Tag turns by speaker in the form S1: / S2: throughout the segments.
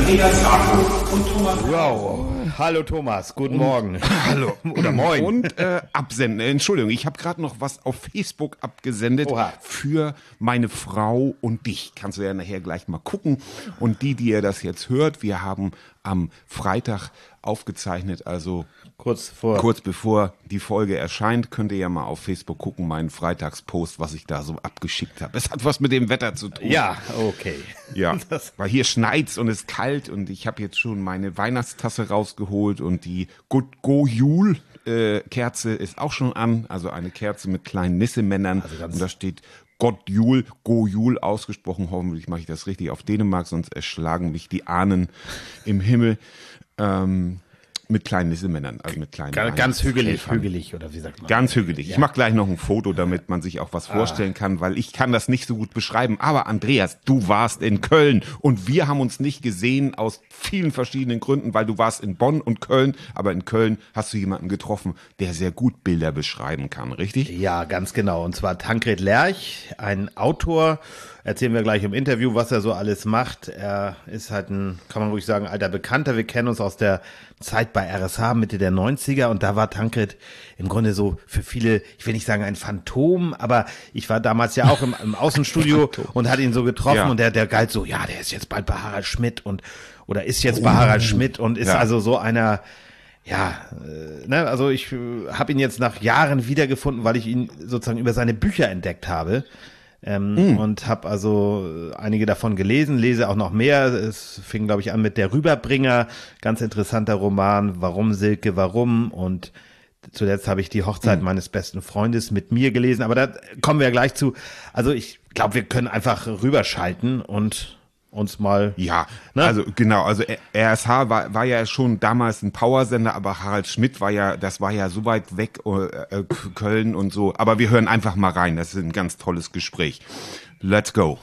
S1: Andreas Jakob und Thomas.
S2: Wow. Hallo Thomas, guten Morgen.
S3: Hallo oder moin. Und absenden. Entschuldigung, ich habe gerade noch was auf Facebook abgesendet.
S2: Oha.
S3: Für meine Frau und dich. Kannst du ja nachher gleich mal gucken. Und die ihr das jetzt hört, wir haben am Freitag aufgezeichnet, also
S2: Kurz
S3: bevor die Folge erscheint, könnt ihr ja mal auf Facebook gucken, meinen Freitagspost, was ich da so abgeschickt habe. Es hat was mit dem Wetter zu tun.
S2: Ja, okay.
S3: Ja, weil hier schneit's und es ist kalt und ich habe jetzt schon meine Weihnachtstasse rausgeholt und die Good Go Jul Kerze ist auch schon an, also eine Kerze mit kleinen Nissemännern und da steht Gott Jul, Go Jul ausgesprochen. Hoffentlich mache ich das richtig auf Dänemark, sonst erschlagen mich die Ahnen im Himmel. Mit kleinen Nissemännern, also mit kleinen
S2: Ganz hügelig, oder wie sagt man?
S3: Ganz hügelig. Ja. Ich mache gleich noch ein Foto, damit man sich auch was vorstellen kann, weil ich kann das nicht so gut beschreiben. Aber Andreas, du warst in Köln und wir haben uns nicht gesehen aus vielen verschiedenen Gründen, weil du warst in Bonn und Köln, aber in Köln hast du jemanden getroffen, der sehr gut Bilder beschreiben kann, richtig?
S2: Ja, ganz genau. Und zwar Tancred Lerch, ein Autor. Erzählen wir gleich im Interview, was er so alles macht. Er ist halt ein, kann man ruhig sagen, alter Bekannter. Wir kennen uns aus der Zeit bei RSH Mitte der 90er und da war Tancred im Grunde so für viele, ich will nicht sagen ein Phantom, aber ich war damals ja auch im Außenstudio und hatte ihn so getroffen und der galt so, ja, der ist jetzt bald bei Harald Schmidt oder ist jetzt bei Harald Schmidt und ist also so einer, also ich habe ihn jetzt nach Jahren wiedergefunden, weil ich ihn sozusagen über seine Bücher entdeckt habe. Und habe also einige davon gelesen, lese auch noch mehr. Es fing, glaube ich, an mit Der Rüberbringer, ganz interessanter Roman, Warum Silke, warum? Und zuletzt habe ich Die Hochzeit meines besten Freundes mit mir gelesen, aber da kommen wir ja gleich zu. Also ich glaube, wir können einfach rüberschalten und uns mal...
S3: Ja, also genau, also RSH war ja schon damals ein Powersender, aber Harald Schmidt das war ja so weit weg, Köln und so. Aber wir hören einfach mal rein, das ist ein ganz tolles Gespräch. Let's go.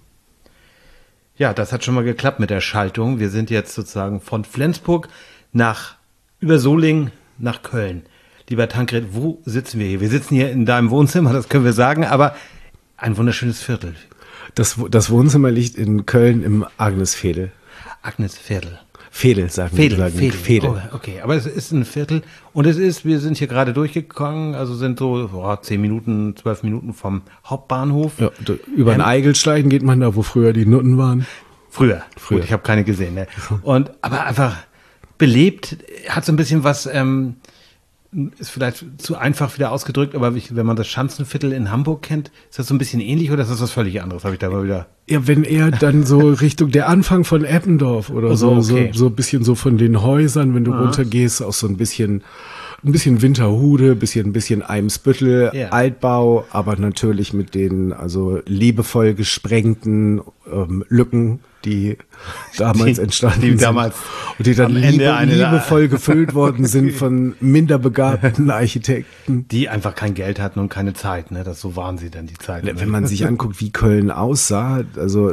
S2: Ja, das hat schon mal geklappt mit der Schaltung. Wir sind jetzt sozusagen von Flensburg über Solingen nach Köln. Lieber Tancred, wo sitzen wir hier? Wir sitzen hier in deinem Wohnzimmer, das können wir sagen, aber ein wunderschönes Viertel.
S4: Das Wohnzimmer liegt in Köln im Agnesviertel.
S2: Agnesviertel.
S4: Veedel, sagen wir. Veedel.
S2: Oh, okay, aber es ist ein Viertel und wir sind hier gerade durchgegangen, also sind so 10 Minuten, 12 Minuten vom Hauptbahnhof. Ja,
S4: über den Eigelstein geht man da, wo früher die Nutten waren.
S2: Früher. Gut, ich habe keine gesehen. Ne? Aber einfach belebt, hat so ein bisschen was... ist vielleicht zu einfach wieder ausgedrückt, aber wenn man das Schanzenviertel in Hamburg kennt, ist das so ein bisschen ähnlich oder ist das was völlig anderes? Habe ich da mal wieder.
S4: Ja, wenn eher dann so Richtung der Anfang von Eppendorf oder so ein bisschen so von den Häusern, wenn du runtergehst, auch so ein bisschen Winterhude, bisschen Eimsbüttel, ja. Altbau, aber natürlich mit den liebevoll gesprengten Lücken, die damals entstanden sind und die dann liebevoll gefüllt worden sind von minder begabten Architekten.
S2: Die einfach kein Geld hatten und keine Zeit, ne? So waren sie dann die Zeit.
S4: Wenn man sich anguckt, wie Köln aussah, also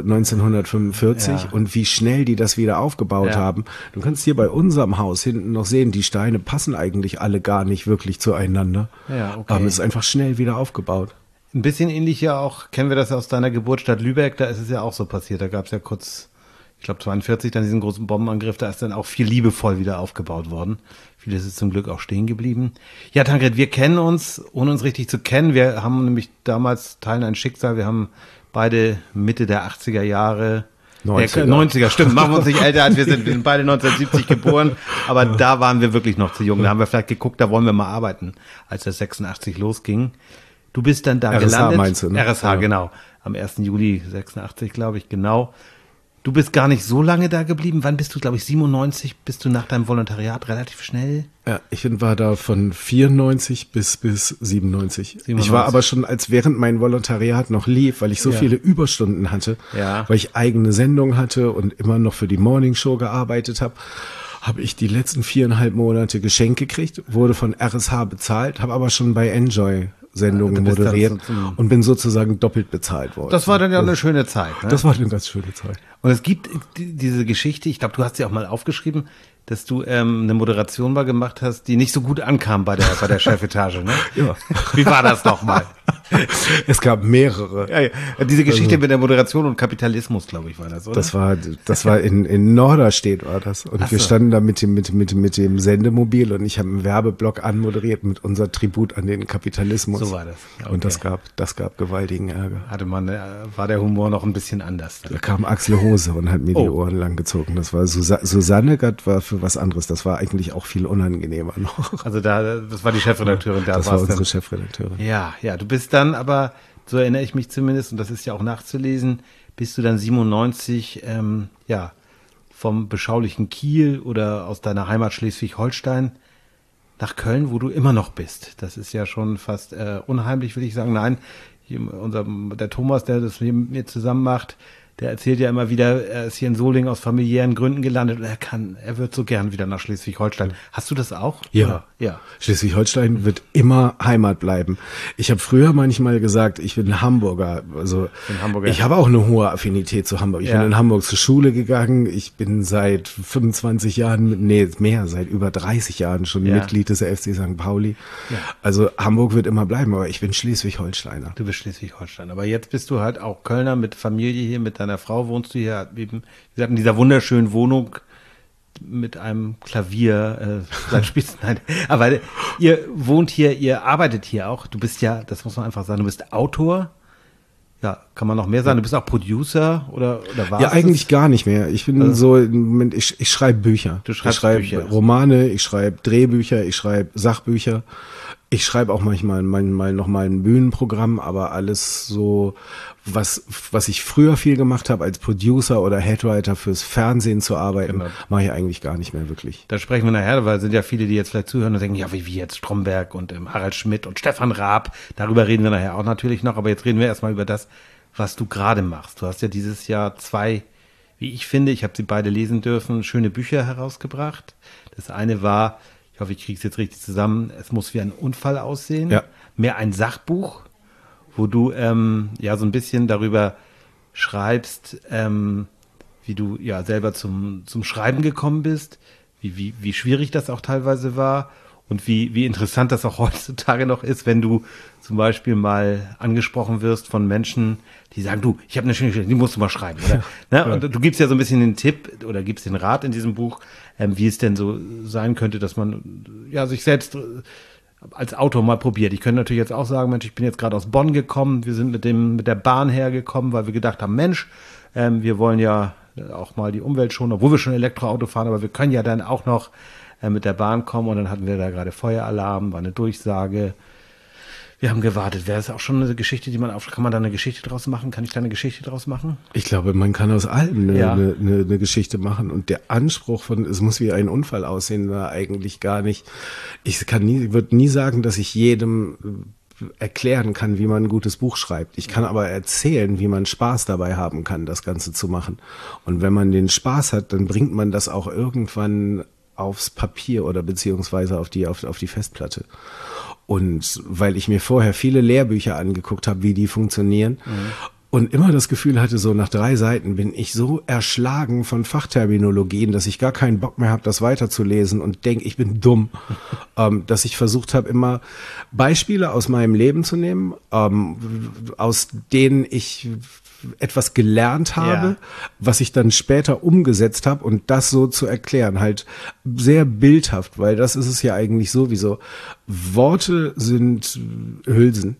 S4: 1945 und wie schnell die das wieder aufgebaut haben. Du kannst hier bei unserem Haus hinten noch sehen, die Steine passen eigentlich alle gar nicht wirklich zueinander. Ja, okay. Aber es ist einfach schnell wieder aufgebaut.
S2: Ein bisschen ähnlich ja auch, kennen wir das aus deiner Geburtsstadt Lübeck, da ist es ja auch so passiert. Da gab es ja kurz, ich glaube 42, dann diesen großen Bombenangriff, da ist dann auch viel liebevoll wieder aufgebaut worden. Vieles ist zum Glück auch stehen geblieben. Ja, Tancred, wir kennen uns, ohne uns richtig zu kennen. Wir haben nämlich damals, teilen ein Schicksal, wir haben beide Mitte der 80er Jahre 90er, stimmt, machen wir uns nicht älter als wir sind. Wir sind beide 1970 geboren, aber da waren wir wirklich noch zu jung. Da haben wir vielleicht geguckt, da wollen wir mal arbeiten, als das 86 losging. Du bist dann da
S4: RSH
S2: gelandet.
S4: Meinst du, ne?
S2: RSH, genau. Am 1. Juli 86, glaube ich, genau. Du bist gar nicht so lange da geblieben. Wann bist du, glaube ich, 97? Bist du nach deinem Volontariat relativ schnell?
S4: Ja, ich war da von 94 bis 97. Ich war aber schon, als während mein Volontariat noch lief, weil ich so viele Überstunden hatte, weil ich eigene Sendung hatte und immer noch für die Morningshow gearbeitet habe ich die letzten 4,5 Monate geschenkt gekriegt, wurde von RSH bezahlt, habe aber schon bei Enjoy Sendungen moderiert und bin sozusagen doppelt bezahlt worden.
S2: Das war dann ja eine schöne Zeit. Ne?
S4: Das war eine ganz schöne Zeit.
S2: Und es gibt diese Geschichte, ich glaube, du hast sie auch mal aufgeschrieben, dass du eine Moderation mal gemacht hast, die nicht so gut ankam bei der Chefetage, ne?
S4: Ja.
S2: Wie war das nochmal?
S4: Es gab mehrere.
S2: Ja, ja. Diese Geschichte mit der Moderation und Kapitalismus, glaube ich, war das, oder?
S4: Das war in Norderstedt war das. Und wir standen da mit dem Sendemobil und ich habe einen Werbeblock anmoderiert mit unser Tribut an den Kapitalismus.
S2: So war das. Okay.
S4: Und das gab gewaltigen Ärger.
S2: War der Humor noch ein bisschen anders?
S4: Da kam Axel Hose und hat mir die Ohren lang gezogen. Das war Susanne Gatt war für was anderes. Das war eigentlich auch viel unangenehmer noch.
S2: Also das war die Chefredakteurin.
S4: Das war unsere Chefredakteurin.
S2: Ja, du bist dann aber, so erinnere ich mich zumindest, und das ist ja auch nachzulesen, bist du dann 97, vom beschaulichen Kiel oder aus deiner Heimat Schleswig-Holstein nach Köln, wo du immer noch bist. Das ist ja schon fast unheimlich, will ich sagen. Nein, der Thomas, der das mit mir zusammen macht, der erzählt ja immer wieder, er ist hier in Solingen aus familiären Gründen gelandet und er wird so gern wieder nach Schleswig-Holstein. Hast du das auch?
S4: Ja. Schleswig-Holstein wird immer Heimat bleiben. Ich habe früher manchmal gesagt, ich bin Hamburger. Also ich habe auch eine hohe Affinität zu Hamburg. Ich bin in Hamburg zur Schule gegangen. Ich bin seit 25 Jahren, seit über 30 Jahren schon Mitglied des FC St. Pauli. Ja. Also Hamburg wird immer bleiben, aber ich bin Schleswig-Holsteiner.
S2: Du bist Schleswig-Holsteiner. Aber jetzt bist du halt auch Kölner mit Familie hier, mit deiner Frau wohnst du hier, wie gesagt, in dieser wunderschönen Wohnung mit einem Klavier. Nein, aber ihr wohnt hier, ihr arbeitet hier auch. Du bist ja, das muss man einfach sagen, du bist Autor. Ja, kann man noch mehr sagen? Du bist auch Producer oder was?
S4: Ja, eigentlich gar nicht mehr. Ich bin ich schreibe Bücher.
S2: Du schreibst Bücher.
S4: Romane, ich schreibe Drehbücher, ich schreibe Sachbücher. Ich schreibe auch manchmal noch mal ein Bühnenprogramm, aber alles so, was ich früher viel gemacht habe, als Producer oder Headwriter fürs Fernsehen zu arbeiten, mache ich eigentlich gar nicht mehr wirklich.
S2: Da sprechen wir nachher, weil es sind ja viele, die jetzt vielleicht zuhören und denken, ja, wie jetzt Stromberg und Harald Schmidt und Stefan Raab. Darüber reden wir nachher auch natürlich noch, aber jetzt reden wir erstmal über das, was du gerade machst. Du hast ja dieses Jahr 2, wie ich finde, ich habe sie beide lesen dürfen, schöne Bücher herausgebracht. Das eine war, ich hoffe, ich kriege es jetzt richtig zusammen, es muss wie ein Unfall aussehen.
S4: Ja.
S2: Mehr ein Sachbuch, wo du so ein bisschen darüber schreibst, wie du ja selber zum Schreiben gekommen bist, wie schwierig das auch teilweise war und wie interessant das auch heutzutage noch ist, wenn du zum Beispiel mal angesprochen wirst von Menschen, die sagen, du, ich habe eine schöne Geschichte, die musst du mal schreiben. Oder? Ne? Und du gibst ja so ein bisschen den Tipp oder gibst den Rat in diesem Buch, wie es denn so sein könnte, dass man sich selbst als Autor mal probiert. Ich könnte natürlich jetzt auch sagen, Mensch, ich bin jetzt gerade aus Bonn gekommen, wir sind mit der Bahn hergekommen, weil wir gedacht haben, Mensch, wir wollen ja auch mal die Umwelt schonen, obwohl wir schon Elektroauto fahren, aber wir können ja dann auch noch mit der Bahn kommen und dann hatten wir da gerade Feueralarm, war eine Durchsage. Wir haben gewartet. Wäre es auch schon eine Geschichte, kann man da eine Geschichte draus machen? Kann ich da eine Geschichte draus machen?
S4: Ich glaube, man kann aus allem eine Geschichte machen. Und der Anspruch von, es muss wie ein Unfall aussehen, war eigentlich gar nicht. Ich würde nie sagen, dass ich jedem erklären kann, wie man ein gutes Buch schreibt. Ich kann aber erzählen, wie man Spaß dabei haben kann, das Ganze zu machen. Und wenn man den Spaß hat, dann bringt man das auch irgendwann aufs Papier oder beziehungsweise auf die Festplatte. Und weil ich mir vorher viele Lehrbücher angeguckt habe, wie die funktionieren und immer das Gefühl hatte, so nach 3 Seiten bin ich so erschlagen von Fachterminologien, dass ich gar keinen Bock mehr habe, das weiterzulesen und denke, ich bin dumm, dass ich versucht habe, immer Beispiele aus meinem Leben zu nehmen, aus denen ich etwas gelernt habe, was ich dann später umgesetzt habe und das so zu erklären, halt sehr bildhaft, weil das ist es ja eigentlich sowieso. Worte sind Hülsen,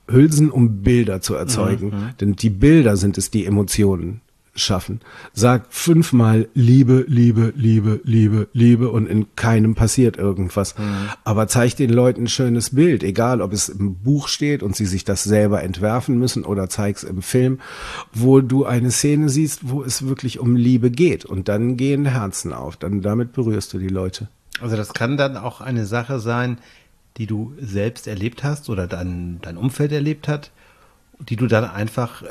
S4: um Bilder zu erzeugen, denn die Bilder sind es, die Emotionen schaffen. Sag 5-mal Liebe, Liebe, Liebe, Liebe, Liebe und in keinem passiert irgendwas. Aber zeig den Leuten ein schönes Bild, egal ob es im Buch steht und sie sich das selber entwerfen müssen oder zeig's im Film, wo du eine Szene siehst, wo es wirklich um Liebe geht und dann gehen Herzen auf, dann damit berührst du die Leute.
S2: Also das kann dann auch eine Sache sein, die du selbst erlebt hast oder dein Umfeld erlebt hat, die du dann einfach,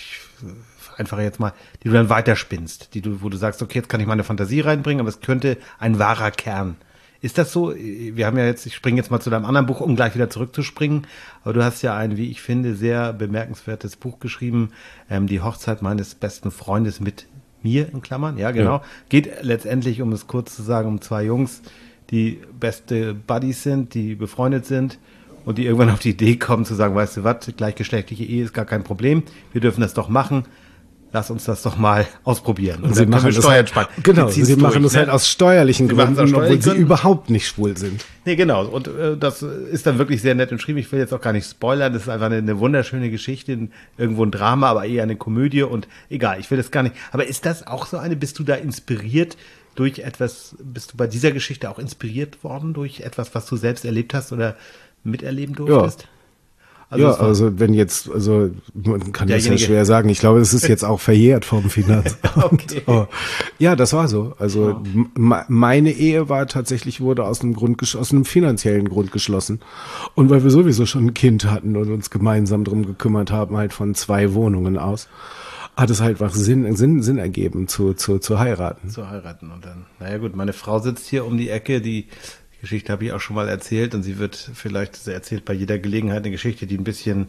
S2: die du dann weiterspinnst, wo du sagst, okay, jetzt kann ich meine Fantasie reinbringen, aber es könnte ein wahrer Kern. Ist das so? Wir haben ja jetzt, ich springe jetzt mal zu deinem anderen Buch, um gleich wieder zurückzuspringen, aber du hast ja ein, wie ich finde, sehr bemerkenswertes Buch geschrieben, die Hochzeit meines besten Freundes mit mir, in Klammern, ja genau. Ja. Geht letztendlich, um es kurz zu sagen, um 2 Jungs, die beste Buddies sind, die befreundet sind und die irgendwann auf die Idee kommen zu sagen, weißt du was, gleichgeschlechtliche Ehe ist gar kein Problem, wir dürfen das doch machen. Lass uns das doch mal ausprobieren.
S4: Und sie machen das halt, genau, sie machen das halt aus steuerlichen Gründen, obwohl sie überhaupt nicht schwul sind.
S2: Nee, genau. Und das ist dann wirklich sehr nett umschrieben. Ich will jetzt auch gar nicht spoilern. Das ist einfach eine wunderschöne Geschichte. Irgendwo ein Drama, aber eher eine Komödie. Und egal, ich will das gar nicht. Aber ist das auch so eine? Bist du da inspiriert durch etwas? Bist du bei dieser Geschichte auch inspiriert worden durch etwas, was du selbst erlebt hast oder miterleben durftest?
S4: Ja. Also wenn jetzt, also man kann das ja schwer sagen. Ich glaube, es ist jetzt auch verjährt vom Finanzamt. Okay. Ja, das war so. Also meine Ehe war tatsächlich, wurde aus einem finanziellen Grund geschlossen. Und weil wir sowieso schon ein Kind hatten und uns gemeinsam drum gekümmert haben, halt von 2 Wohnungen aus, hat es halt einfach Sinn ergeben, zu heiraten.
S2: Zu heiraten und dann, naja gut, meine Frau sitzt hier um die Ecke, die Geschichte habe ich auch schon mal erzählt und sie erzählt bei jeder Gelegenheit eine Geschichte, die ein bisschen,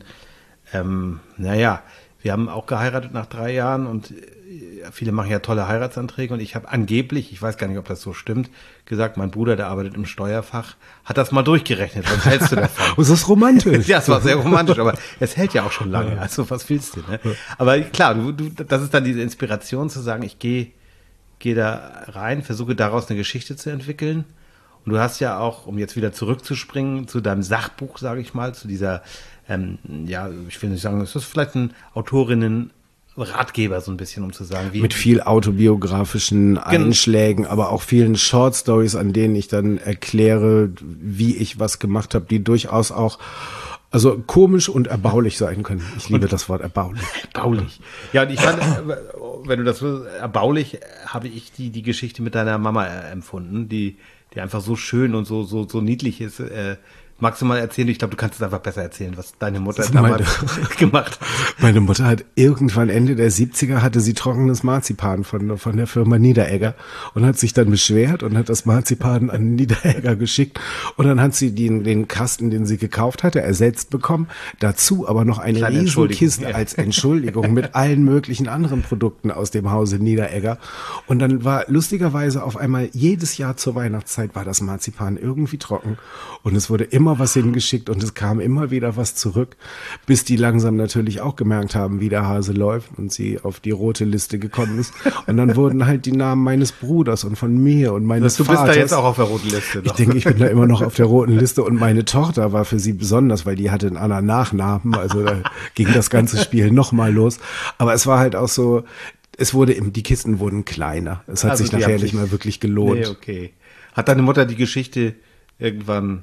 S2: wir haben auch geheiratet nach 3 Jahren und viele machen ja tolle Heiratsanträge und ich habe angeblich, ich weiß gar nicht, ob das so stimmt, gesagt, mein Bruder, der arbeitet im Steuerfach, hat das mal durchgerechnet. Was hältst du davon?
S4: Das ist romantisch.
S2: Ja, es war sehr romantisch, aber es hält ja auch schon lange. Also was willst du, ne? Aber klar, das ist dann diese Inspiration zu sagen, ich gehe da rein, versuche daraus eine Geschichte zu entwickeln. Und du hast ja auch, um jetzt wieder zurückzuspringen zu deinem Sachbuch, sage ich mal, zu dieser, ich will nicht sagen, es ist vielleicht ein Autorinnen-Ratgeber so ein bisschen, um zu sagen, wie.
S4: Mit viel autobiografischen Einschlägen, aber auch vielen Short Stories, an denen ich dann erkläre, wie ich was gemacht habe, die durchaus auch komisch und erbaulich sein können. Ich liebe das Wort erbaulich.
S2: Erbaulich. Ja, und ich fand, wenn du das so erbaulich, habe ich die Geschichte mit deiner Mama empfunden, die einfach so schön und so niedlich ist. Magst du mal erzählen? Ich glaube, du kannst es einfach besser erzählen, was deine Mutter damals gemacht hat.
S4: Meine Mutter hat irgendwann Ende der 70er hatte sie trockenes Marzipan von der Firma Niederegger und hat sich dann beschwert und hat das Marzipan an Niederegger geschickt und dann hat sie den Kasten, den sie gekauft hatte, ersetzt bekommen. Dazu aber noch eine Riesenkiste als Entschuldigung mit allen möglichen anderen Produkten aus dem Hause Niederegger. Und dann war lustigerweise auf einmal jedes Jahr zur Weihnachtszeit war das Marzipan irgendwie trocken und es wurde immer was hingeschickt und es kam immer wieder was zurück, bis die langsam natürlich auch gemerkt haben, wie der Hase läuft und sie auf die rote Liste gekommen ist. Und dann wurden halt die Namen meines Bruders und von mir und meines Vaters.
S2: Du bist da jetzt auch auf der roten Liste.
S4: Ich denke, ich bin da immer noch auf der roten Liste und meine Tochter war für sie besonders, weil die hatte einen anderen Nachnamen, also da ging das ganze Spiel nochmal los. Aber es war halt auch so, die Kisten wurden kleiner. Es hat sich nachher nicht mehr wirklich gelohnt.
S2: Nee, okay. Hat deine Mutter die Geschichte irgendwann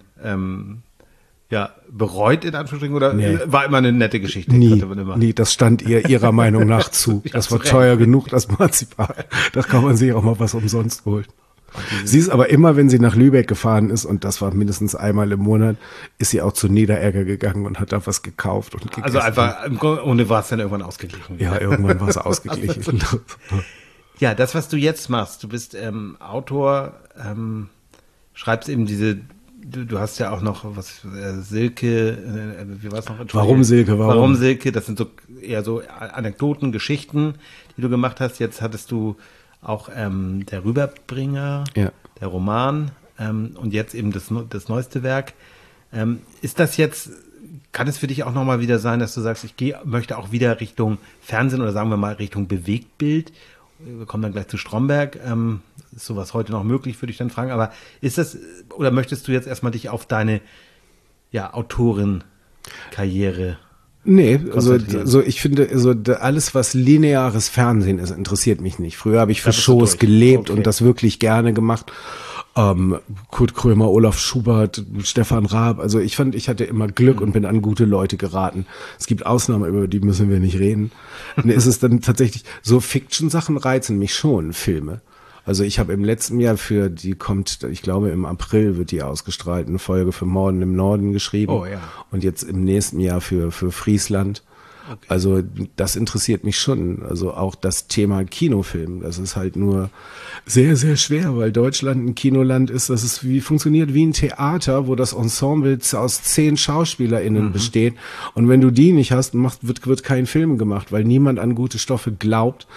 S2: bereut, in Anführungsstrichen, oder war immer eine nette Geschichte?
S4: Nie, das stand ihrer Meinung nach zu. Das war teuer genug, das Marzipan. Da kann man sich auch mal was umsonst holen. Sie ist aber immer, wenn sie nach Lübeck gefahren ist, und das war mindestens einmal im Monat, ist sie auch zu Niederegger gegangen und hat da was gekauft und gegessen.
S2: Also einfach, ohne war es dann irgendwann ausgeglichen.
S4: Ja, irgendwann war es ausgeglichen.
S2: Ja, das, was du jetzt machst, du bist Autor, schreibst eben du hast ja auch noch Silke, wie war es noch?
S4: Warum Silke?
S2: Warum Silke? Das sind so eher so Anekdoten, Geschichten, die du gemacht hast. Jetzt hattest du auch der Rüberbringer, der Roman und jetzt eben das neueste Werk. Ist das jetzt, kann es für dich auch nochmal wieder sein, dass du sagst, möchte auch wieder Richtung Fernsehen oder sagen wir mal Richtung Bewegtbild? Wir kommen dann gleich zu Stromberg. Ist sowas heute noch möglich, würde ich dann fragen. Aber ist das, oder möchtest du jetzt erstmal dich auf deine Autorenkarriere?
S4: Nee, also ich finde, alles, was lineares Fernsehen ist, interessiert mich nicht. Früher habe ich für Shows gelebt und das wirklich gerne gemacht. Kurt Krömer, Olaf Schubert, Stefan Raab. Also ich fand, ich hatte immer Glück und bin an gute Leute geraten. Es gibt Ausnahmen, über die müssen wir nicht reden. Und ist es dann tatsächlich, so Fiction-Sachen reizen mich schon, Filme. Also ich habe im letzten Jahr ich glaube im April wird die ausgestrahlt, eine Folge für Morden im Norden geschrieben.
S2: Oh ja.
S4: Und jetzt im nächsten Jahr für Friesland. Okay. Also das interessiert mich schon. Also auch das Thema Kinofilm. Das ist halt nur sehr, sehr schwer, weil Deutschland ein Kinoland ist. Funktioniert wie ein Theater, wo das Ensemble aus 10 SchauspielerInnen besteht. Und wenn du die nicht hast, wird kein Film gemacht, weil niemand an gute Stoffe glaubt.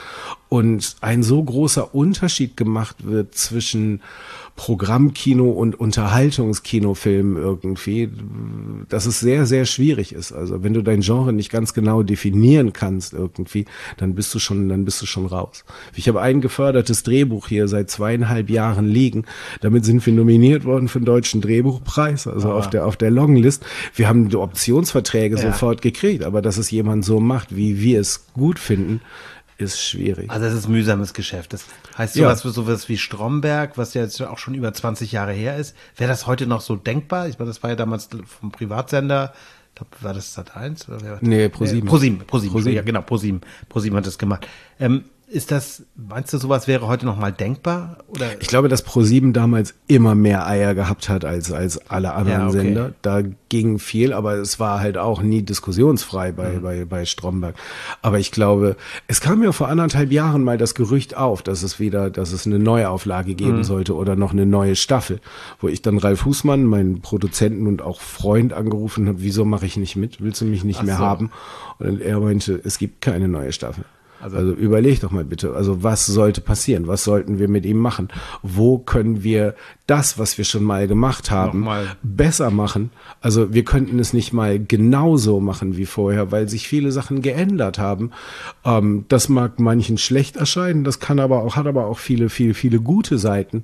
S4: und ein so großer Unterschied gemacht wird zwischen Programmkino und Unterhaltungskinofilm irgendwie, dass es sehr, sehr schwierig ist. Also wenn du dein Genre nicht ganz genau definieren kannst irgendwie, dann bist du schon raus. Ich habe ein gefördertes Drehbuch hier seit 2,5 Jahren liegen. Damit sind wir nominiert worden für den Deutschen Drehbuchpreis, also auf der Longlist. Wir haben die Optionsverträge sofort gekriegt, aber dass es jemand so macht, wie wir es gut finden, ist schwierig.
S2: Also es ist mühsames Geschäft. Das heißt sowas wie Stromberg, was ja jetzt auch schon über 20 Jahre her ist. Wäre das heute noch so denkbar? Ich meine, das war ja damals vom Privatsender. Ich glaube, war das Sat.1?
S4: Nee, ProSieben.
S2: ProSieben. Ja, genau, ProSieben hat das gemacht. Meinst du, sowas wäre heute noch mal denkbar? Oder?
S4: Ich glaube, dass ProSieben damals immer mehr Eier gehabt hat als alle anderen Sender. Da ging viel, aber es war halt auch nie diskussionsfrei bei Stromberg. Aber ich glaube, es kam ja vor 1,5 Jahren mal das Gerücht auf, dass es eine Neuauflage geben sollte oder noch eine neue Staffel, wo ich dann Ralf Husmann, meinen Produzenten und auch Freund, angerufen habe, wieso mache ich nicht mit? Willst du mich nicht mehr haben? Und er meinte, es gibt keine neue Staffel. Also überleg doch mal bitte, also was sollte passieren? Was sollten wir mit ihm machen? Wo können wir das, was wir schon mal gemacht haben, besser machen? Also wir könnten es nicht mal genauso machen wie vorher, weil sich viele Sachen geändert haben. Das mag manchen schlecht erscheinen, das hat aber auch viele gute Seiten.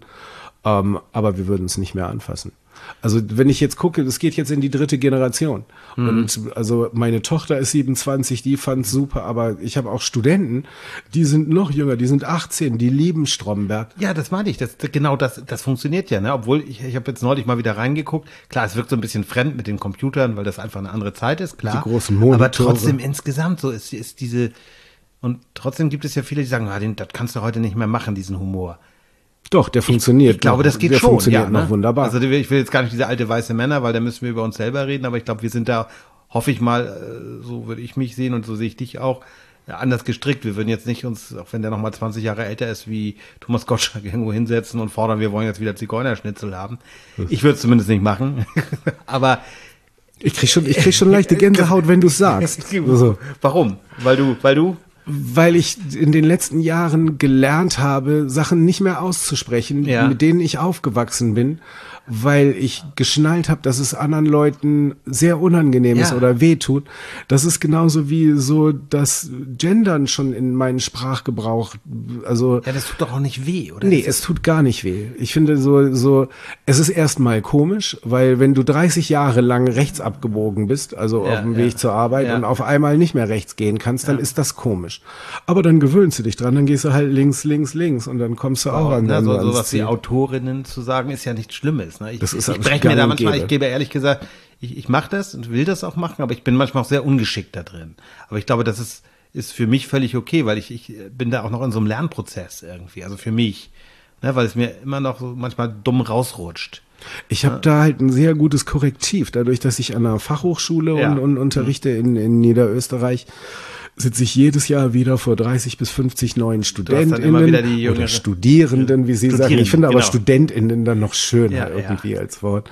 S4: Aber wir würden es nicht mehr anfassen. Also wenn ich jetzt gucke, das geht jetzt in die 3. Generation. Und also meine Tochter ist 27, die fand's super, aber ich habe auch Studenten, die sind noch jünger, die sind 18, die lieben Stromberg.
S2: Ja, das meine ich. Das funktioniert ja, ne? Obwohl ich habe jetzt neulich mal wieder reingeguckt. Klar, es wirkt so ein bisschen fremd mit den Computern, weil das einfach eine andere Zeit ist, klar.
S4: Die großen Monitore.
S2: Aber trotzdem insgesamt so ist diese, und trotzdem gibt es ja viele, die sagen, das kannst du heute nicht mehr machen, diesen Humor.
S4: Doch, der funktioniert.
S2: Ich glaube, das geht
S4: der
S2: schon.
S4: Funktioniert noch wunderbar.
S2: Also ich will jetzt gar nicht diese alte weiße Männer, weil da müssen wir über uns selber reden, aber ich glaube, wir sind da, hoffe ich mal, so würde ich mich sehen und so sehe ich dich auch, anders gestrickt. Wir würden jetzt nicht uns, auch wenn der noch mal 20 Jahre älter ist, wie Thomas Gottschalk irgendwo hinsetzen und fordern, wir wollen jetzt wieder Zigeunerschnitzel haben. Ich würde es zumindest nicht machen. Aber
S4: ich krieg schon leichte Gänsehaut, wenn du es sagst.
S2: Also. Warum? Weil du?
S4: Weil ich in den letzten Jahren gelernt habe, Sachen nicht mehr auszusprechen, mit denen ich aufgewachsen bin, weil ich geschnallt habe, dass es anderen Leuten sehr unangenehm ist oder wehtut. Das ist genauso wie so das Gendern schon in meinen Sprachgebrauch. Also
S2: das tut doch auch nicht weh, oder?
S4: Nee, es tut gar nicht weh. Ich finde so, es ist erstmal komisch, weil wenn du 30 Jahre lang rechts abgebogen bist, also auf dem Weg zur Arbeit und auf einmal nicht mehr rechts gehen kannst, dann ist das komisch. Aber dann gewöhnst du dich dran, dann gehst du halt links und dann kommst du auch an.
S2: So was wie Autorinnen zu sagen, ist ja nichts Schlimmes. Ne? Ich breche mir da manchmal, ich gebe ehrlich gesagt, ich mache das und will das auch machen, aber ich bin manchmal auch sehr ungeschickt da drin. Aber ich glaube, das ist für mich völlig okay, weil ich bin da auch noch in so einem Lernprozess irgendwie, also für mich, ne, weil es mir immer noch so manchmal dumm rausrutscht.
S4: Ich habe da halt ein sehr gutes Korrektiv, dadurch, dass ich an einer Fachhochschule und unterrichte in Niederösterreich, sitze ich jedes Jahr wieder vor 30 bis 50 neuen StudentInnen oder Studierenden, wie Sie sagen. Ich finde aber StudentInnen dann noch schöner irgendwie als Wort.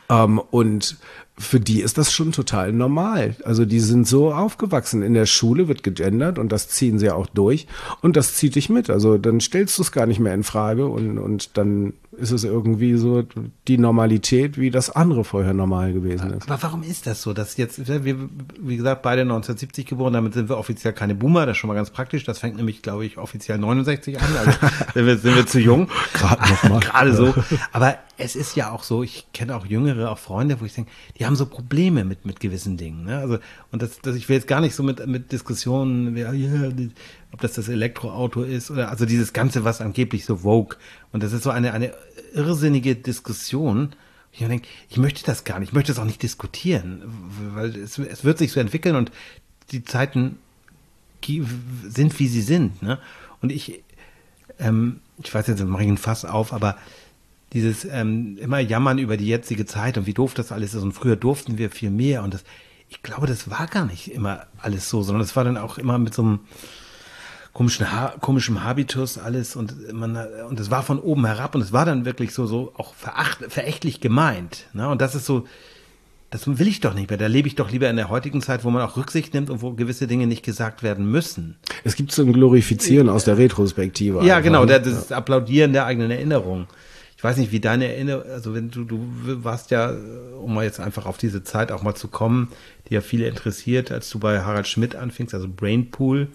S4: Und für die ist das schon total normal. Also die sind so aufgewachsen. In der Schule wird gegendert und das ziehen sie auch durch und das zieht dich mit. Also dann stellst du es gar nicht mehr in Frage und dann ist es irgendwie so die Normalität, wie das andere vorher normal gewesen ist.
S2: Aber warum ist das so, dass jetzt, wir, wie gesagt, beide 1970 geboren, damit sind wir offiziell keine Boomer, das ist schon mal ganz praktisch, das fängt nämlich, glaube ich, offiziell 69 an, also sind wir zu jung.
S4: Gerade noch mal.
S2: Gerade so. Aber es ist ja auch so, ich kenne auch Jüngere, auch Freunde, wo ich denke, die haben so Probleme mit gewissen Dingen. Ne? Also, und ich will jetzt gar nicht so mit Diskussionen, ob das Elektroauto ist oder also dieses Ganze, was angeblich so woke. Und das ist so eine irrsinnige Diskussion. Ich denke, ich möchte das gar nicht, ich möchte das auch nicht diskutieren, weil es wird sich so entwickeln und die Zeiten sind, wie sie sind. Ne? Und ich weiß jetzt, mache ich ein Fass auf, aber dieses immer jammern über die jetzige Zeit und wie doof das alles ist und früher durften wir viel mehr und ich glaube, das war gar nicht immer alles so, sondern es war dann auch immer mit so einem komischem Habitus alles und es war von oben herab und es war dann wirklich so auch verächtlich gemeint, ne? Und das ist so, das will ich doch nicht mehr. Da lebe ich doch lieber in der heutigen Zeit, wo man auch Rücksicht nimmt und wo gewisse Dinge nicht gesagt werden müssen.
S4: Es gibt so ein Glorifizieren aus der Retrospektive.
S2: Ja, genau, das Applaudieren der eigenen Erinnerung. Ich weiß nicht, wie deine Erinnerung, also wenn du warst ja, um mal jetzt einfach auf diese Zeit auch mal zu kommen, die ja viele interessiert, als du bei Harald Schmidt anfingst, also Brainpool.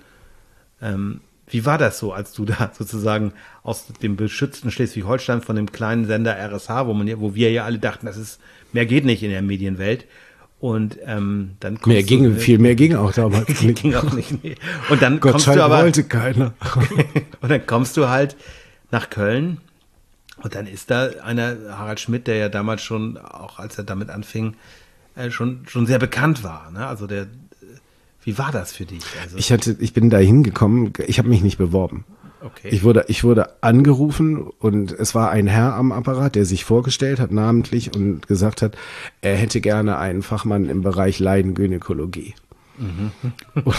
S2: Wie war das so, als du da sozusagen aus dem beschützten Schleswig-Holstein von dem kleinen Sender RSH, wo wir ja alle dachten, mehr geht nicht in der Medienwelt. Und dann
S4: viel mehr ging auch damals nicht.
S2: Ging auch nicht. Nee. Und dann
S4: wollte keiner.
S2: Und dann kommst du halt nach Köln und dann ist da einer, Harald Schmidt, der ja damals schon, auch als er damit anfing, schon sehr bekannt war. Ne? Also wie war das für dich? Also
S4: ich bin da hingekommen, ich habe mich nicht beworben.
S2: Okay.
S4: Ich wurde angerufen und es war ein Herr am Apparat, der sich vorgestellt hat, namentlich, und gesagt hat, er hätte gerne einen Fachmann im Bereich Laien-Gynäkologie. Und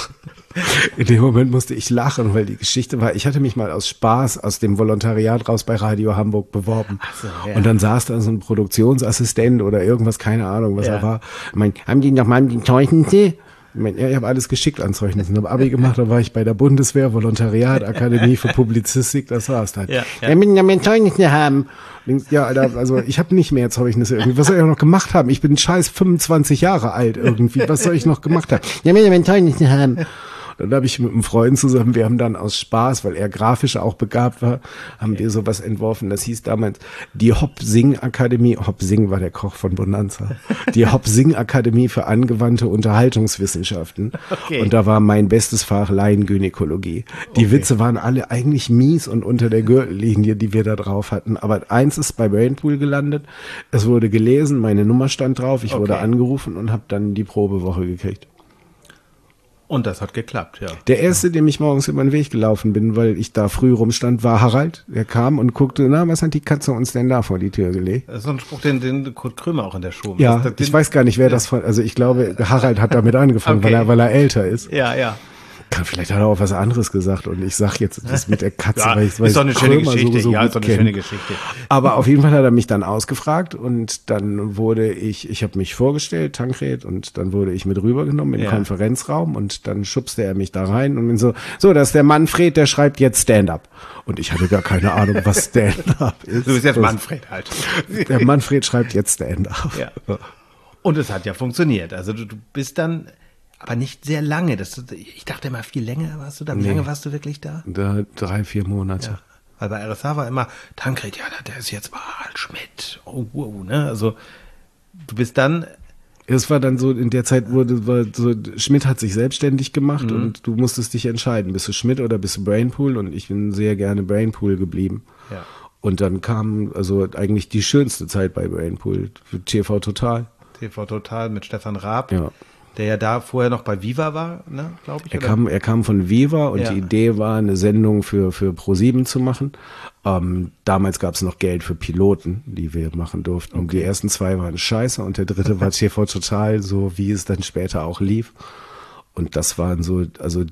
S4: in dem Moment musste ich lachen, weil die Geschichte war, ich hatte mich mal aus Spaß aus dem Volontariat raus bei Radio Hamburg beworben.
S2: Ach so, ja.
S4: Und dann saß da so ein Produktionsassistent oder irgendwas, keine Ahnung, was er war. Ich meine, haben die noch mal die Zeugnisse? Ich habe alles geschickt an Zeugnissen. Ich habe Abi gemacht, da war ich bei der Bundeswehr, Volontariat, Akademie für Publizistik, das war's halt.
S2: Ja.
S4: Wir müssen ja mehr Zeugnisse haben. Ja, Alter, also ich habe nicht mehr Zeugnisse irgendwie. Was soll ich auch noch gemacht haben? Ich bin scheiß 25 Jahre alt irgendwie. Was soll ich noch gemacht haben? Ja, wir müssen ja mehr Zeugnisse haben. Dann habe ich mit einem Freund zusammen, wir haben dann aus Spaß, weil er grafisch auch begabt war, haben wir sowas entworfen. Das hieß damals die Hop-Sing-Akademie. Hop-Sing war der Koch von Bonanza. Die Hop-Sing-Akademie für angewandte Unterhaltungswissenschaften. Okay. Und da war mein bestes Fach Laiengynäkologie. Die Witze waren alle eigentlich mies und unter der Gürtellinie, die wir da drauf hatten. Aber eins ist bei Brainpool gelandet. Es wurde gelesen, meine Nummer stand drauf. Ich wurde angerufen und habe dann die Probewoche gekriegt.
S2: Und das hat geklappt, ja.
S4: Der erste, dem ich morgens über den Weg gelaufen bin, weil ich da früh rumstand, war Harald. Er kam und guckte, was hat die Katze uns denn da vor die Tür gelegt?
S2: Das ist so ein Spruch, den Kurt Krömer auch in der Show.
S4: Ja, ich weiß gar nicht, wer das von, also ich glaube, Harald hat damit angefangen, weil er älter ist.
S2: Ja.
S4: Vielleicht hat er auch was anderes gesagt und ich sag jetzt das mit der Katze,
S2: ja,
S4: weil ich
S2: ist doch eine schöne Geschichte.
S4: So ist doch eine schöne Geschichte. Aber auf jeden Fall hat er mich dann ausgefragt und dann wurde ich habe mich vorgestellt, Tankred, und dann wurde ich mit rübergenommen in den Konferenzraum und dann schubste er mich da rein und bin so, das ist der Manfred, der schreibt jetzt Stand-up. Und ich hatte gar keine Ahnung, was Stand-up ist.
S2: Du bist jetzt Manfred halt.
S4: Der Manfred schreibt jetzt Stand-up.
S2: Ja. Und es hat ja funktioniert. Also du bist dann... Aber nicht sehr lange. Ich dachte immer, viel länger warst du da. Wie lange warst du wirklich da?
S4: 3-4 Monate.
S2: Ja. Weil bei RSH war immer, Tankred, ja, der ist jetzt mal Harald Schmidt. Ne? Also, du bist dann...
S4: Es war dann so, in der Zeit Schmidt hat sich selbstständig gemacht und du musstest dich entscheiden, bist du Schmidt oder bist du Brainpool? Und ich bin sehr gerne Brainpool geblieben. Ja. Und dann kam also eigentlich die schönste Zeit bei Brainpool, für TV Total.
S2: TV Total mit Stefan Raab.
S4: Ja.
S2: Der ja da vorher noch bei Viva war, ne, glaube ich.
S4: Er kam von Viva und die Idee war, eine Sendung für Pro7 zu machen. Damals gab es noch Geld für Piloten, die wir machen durften. Und die ersten 2 waren scheiße und der dritte war TV Total, so wie es dann später auch lief. Und das waren so,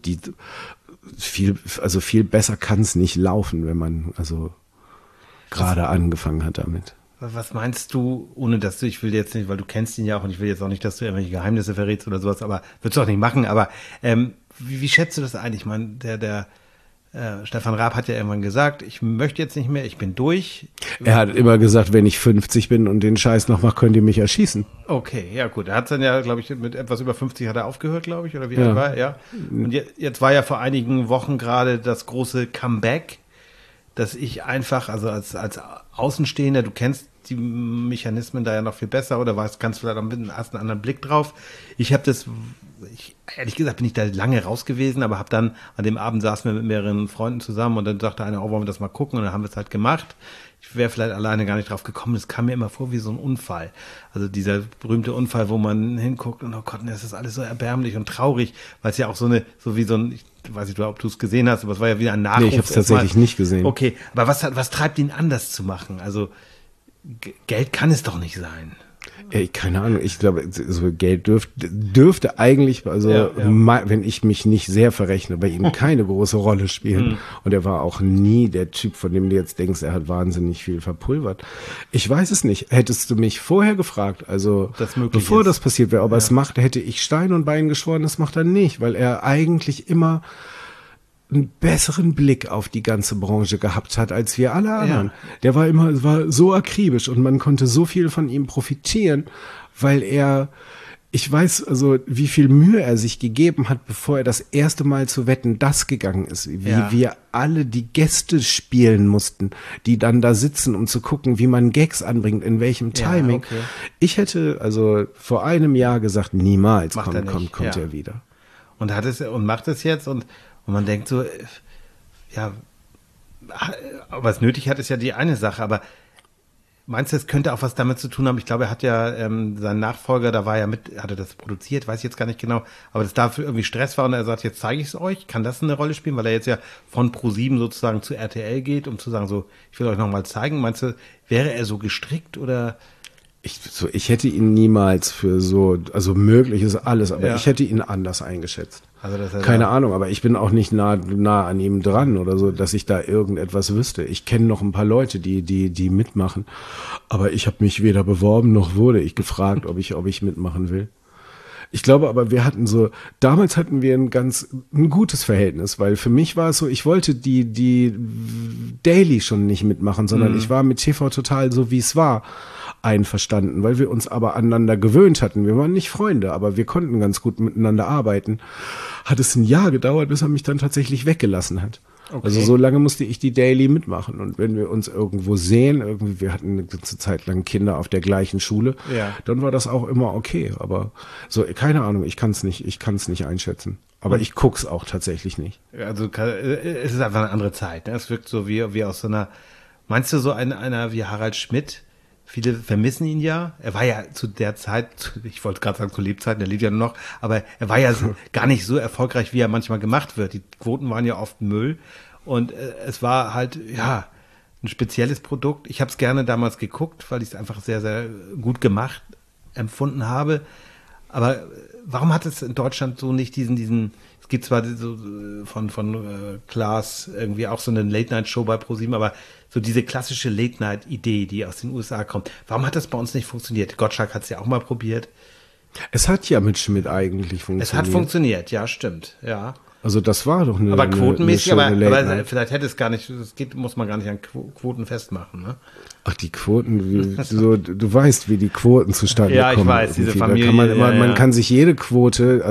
S4: viel besser kann es nicht laufen, wenn man gerade angefangen hat damit.
S2: Was meinst du, ohne dass du, ich will jetzt nicht, weil du kennst ihn ja auch und ich will jetzt auch nicht, dass du irgendwelche Geheimnisse verrätst oder sowas, aber würdest du auch nicht machen, aber wie schätzt du das ein? Ich meine, der Stefan Raab hat ja irgendwann gesagt, ich möchte jetzt nicht mehr, ich bin durch.
S4: Er hat immer gesagt, wenn ich 50 bin und den Scheiß noch mache, könnt ihr mich erschießen.
S2: Okay, ja gut. Er hat dann ja, glaube ich, mit etwas über 50 hat er aufgehört, glaube ich, oder wie er war, ja. Und jetzt war ja vor einigen Wochen gerade das große Comeback, dass ich einfach, also als Außenstehender, du kennst die Mechanismen da ja noch viel besser oder kannst vielleicht auch hast einen anderen Blick drauf. Ehrlich gesagt bin ich da lange raus gewesen, aber habe dann an dem Abend saßen wir mit mehreren Freunden zusammen und dann sagte einer, wollen wir das mal gucken, und dann haben wir es halt gemacht. Ich wäre vielleicht alleine gar nicht drauf gekommen. Es kam mir immer vor wie so ein Unfall. Also dieser berühmte Unfall, wo man hinguckt und oh Gott, das ist alles so erbärmlich und traurig, weil es ja auch ich weiß nicht, ob du es gesehen hast, aber es war ja wieder ein Nachruf.
S4: Nee, ich habe es tatsächlich nicht gesehen.
S2: Okay, aber was treibt ihn an, das zu machen? Also Geld kann es doch nicht sein.
S4: Keine Ahnung, ich glaube, so Geld dürfte eigentlich, wenn ich mich nicht sehr verrechne, bei ihm keine große Rolle spielen. Und er war auch nie der Typ, von dem du jetzt denkst, er hat wahnsinnig viel verpulvert. Ich weiß es nicht. Hättest du mich vorher gefragt, also bevor das passiert wäre, ob er es macht, hätte ich Stein und Bein geschworen, das macht er nicht, weil er eigentlich immer einen besseren Blick auf die ganze Branche gehabt hat als wir alle anderen. Der war so akribisch und man konnte so viel von ihm profitieren, weil ich weiß also, wie viel Mühe er sich gegeben hat, bevor er das erste Mal zu Wetten, das gegangen ist. Wie wir alle die Gäste spielen mussten, die dann da sitzen, um zu gucken, wie man Gags anbringt, in welchem Timing. Okay. Ich hätte also vor einem Jahr gesagt, niemals kommt er wieder.
S2: Und macht es jetzt und man denkt so, ob er es nötig hat, ist ja die eine Sache, aber meinst du, es könnte auch was damit zu tun haben? Ich glaube, er hat ja seinen Nachfolger, da war ja hat er das produziert, weiß ich jetzt gar nicht genau, aber das dafür irgendwie Stress war und er sagt, jetzt zeige ich es euch, kann das eine Rolle spielen, weil er jetzt ja von Pro7 sozusagen zu RTL geht, um zu sagen, so, ich will euch nochmal zeigen. Meinst du, wäre er so gestrickt oder?
S4: Ich hätte ihn niemals für also möglich ist alles, aber ich hätte ihn anders eingeschätzt. Also keine Ahnung, aber ich bin auch nicht nah an ihm dran oder so, dass ich da irgendetwas wüsste. Ich kenne noch ein paar Leute, die mitmachen, aber ich habe mich weder beworben noch wurde ich gefragt, ob ich mitmachen will. Ich glaube aber, damals hatten wir ein gutes Verhältnis, weil für mich war es so, ich wollte die Daily schon nicht mitmachen, sondern ich war mit TV Total so, wie es war, einverstanden, weil wir uns aber aneinander gewöhnt hatten. Wir waren nicht Freunde, aber wir konnten ganz gut miteinander arbeiten. Hat es ein Jahr gedauert, bis er mich dann tatsächlich weggelassen hat. Okay. Also so lange musste ich die Daily mitmachen. Und wenn wir uns irgendwo sehen, wir hatten eine ganze Zeit lang Kinder auf der gleichen Schule, dann war das auch immer okay. Aber so, keine Ahnung, ich kann es nicht einschätzen. Aber ich guck's auch tatsächlich nicht.
S2: Also es ist einfach eine andere Zeit. Ne? Es wirkt so wie aus so einer, meinst du so einer wie Harald Schmidt? Viele vermissen ihn ja. Er war ja zu der Zeit, ich wollte gerade sagen zu Lebzeiten, er lebt ja nur noch, aber er war ja gar nicht so erfolgreich, wie er manchmal gemacht wird. Die Quoten waren ja oft Müll und es war halt, ein spezielles Produkt. Ich habe es gerne damals geguckt, weil ich es einfach sehr, sehr gut gemacht empfunden habe. Aber warum hat es in Deutschland so nicht diesen es gibt zwar so von Klaas irgendwie auch so eine Late-Night-Show bei ProSieben, aber so diese klassische Late-Night-Idee, die aus den USA kommt. Warum hat das bei uns nicht funktioniert? Gottschalk hat es ja auch mal probiert.
S4: Es hat ja mit Schmidt eigentlich funktioniert.
S2: Es hat funktioniert, ja, stimmt, ja.
S4: Also das war doch
S2: aber quotenmäßig, aber vielleicht hätte es gar nicht, muss man gar nicht an Quoten festmachen, ne?
S4: Ach, die Quoten, du weißt, wie die Quoten zustande kommen.
S2: Ja, ich weiß, diese Familie.
S4: Da kann man kann sich jede Quote,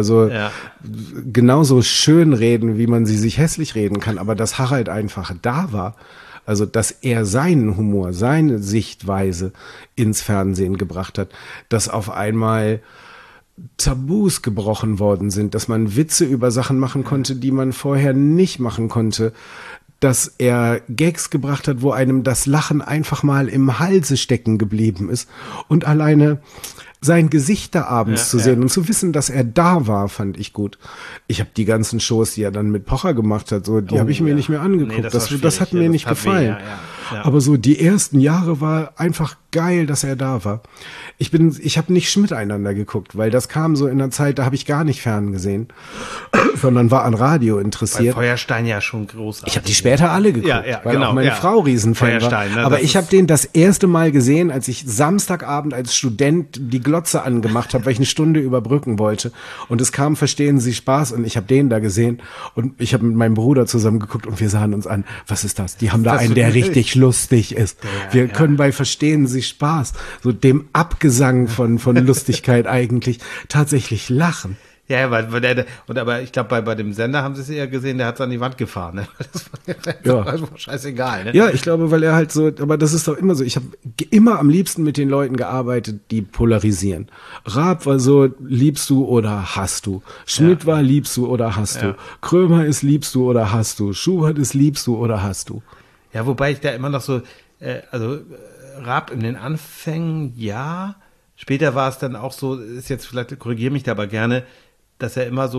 S4: genauso schön reden, wie man sie sich hässlich reden kann, aber dass Harald einfach da war, also dass er seinen Humor, seine Sichtweise ins Fernsehen gebracht hat, dass auf einmal Tabus gebrochen worden sind, dass man Witze über Sachen machen konnte, die man vorher nicht machen konnte, dass er Gags gebracht hat, wo einem das Lachen einfach mal im Halse stecken geblieben ist und alleine sein Gesicht da abends zu sehen und zu wissen, dass er da war, fand ich gut. Ich habe die ganzen Shows, die er dann mit Pocher gemacht hat, die habe ich mir nicht mehr angeguckt. Nee, das hat mir nicht gefallen. Aber so die ersten Jahre war einfach geil, dass er da war. Ich habe nicht Schmidt einander geguckt, weil das kam so in der Zeit, da habe ich gar nicht ferngesehen, sondern war an Radio interessiert.
S2: Bei Feuerstein ja schon großartig.
S4: Ich habe die später alle geguckt, weil auch meine Frau Riesenfan war. Ne, aber ich habe den das erste Mal gesehen, als ich Samstagabend als Student die Glotze angemacht habe, weil ich eine Stunde überbrücken wollte. Und es kam Verstehen Sie Spaß und ich habe den da gesehen und ich habe mit meinem Bruder zusammen geguckt und wir sahen uns an, was ist das? Die haben da einen, der richtig lustig ist. Wir können bei Verstehen Sie Spaß, so dem Abgesang von Lustigkeit eigentlich tatsächlich lachen.
S2: Ja, aber ich glaube, bei dem Sender haben sie es eher gesehen, der hat es an die Wand gefahren. Ne? Das war scheißegal. Ne?
S4: Ja, ich glaube, weil er halt so, aber das ist doch immer so, ich habe immer am liebsten mit den Leuten gearbeitet, die polarisieren. Raab war so, liebst du oder hast du. Schmidt war, liebst du oder hast du. Krömer ist, liebst du oder hast du. Schubert ist, liebst du oder hast du.
S2: Ja, wobei ich da immer noch so, Raab in den Anfängen, ja. Später war es dann auch so, ist jetzt vielleicht, korrigiere mich da aber gerne, dass er immer so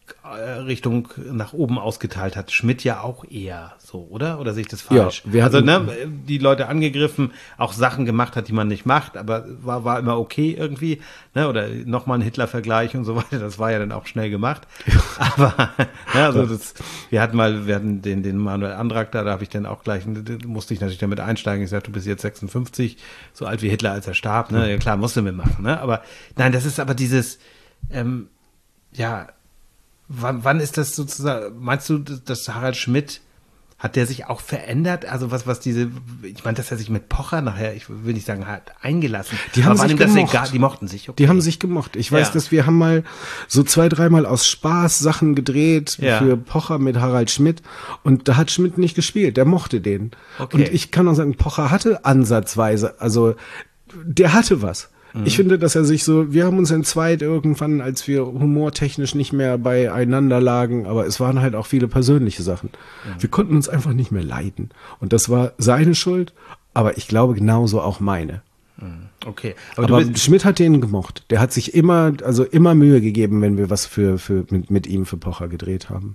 S2: Richtung nach oben ausgeteilt hat. Schmidt ja auch eher so, oder? Oder sehe ich das falsch?
S4: Ja,
S2: also die Leute angegriffen, auch Sachen gemacht hat, die man nicht macht, aber war immer okay irgendwie. Ne? Oder nochmal ein Hitler-Vergleich und so weiter. Das war ja dann auch schnell gemacht. Aber also wir hatten den Manuel Andrak da habe ich dann auch gleich, musste ich natürlich damit einsteigen. Ich sagte, du bist jetzt 56, so alt wie Hitler, als er starb. Ne? Ja, klar, musste mitmachen. Ne? Aber nein, das ist aber dieses wann ist das sozusagen, meinst du, dass Harald Schmidt, hat der sich auch verändert? Also ich meine, dass er sich mit Pocher nachher, ich will nicht sagen, hat eingelassen.
S4: Die haben sich gemocht.
S2: Egal, die mochten sich, okay.
S4: Die haben sich gemocht. Ich weiß, dass wir haben mal so 2-3 Mal aus Spaß Sachen gedreht für Pocher mit Harald Schmidt und da hat Schmidt nicht gespielt, der mochte den. Okay. Und ich kann auch sagen, Pocher hatte ansatzweise, also der hatte was. Ich finde, dass er sich wir haben uns entzweit irgendwann, als wir humortechnisch nicht mehr beieinander lagen, aber es waren halt auch viele persönliche Sachen. Wir konnten uns einfach nicht mehr leiden. Und das war seine Schuld, aber ich glaube genauso auch meine.
S2: Okay.
S4: Aber Schmidt hat den gemocht. Der hat sich immer Mühe gegeben, wenn wir was mit ihm für Pocher gedreht haben.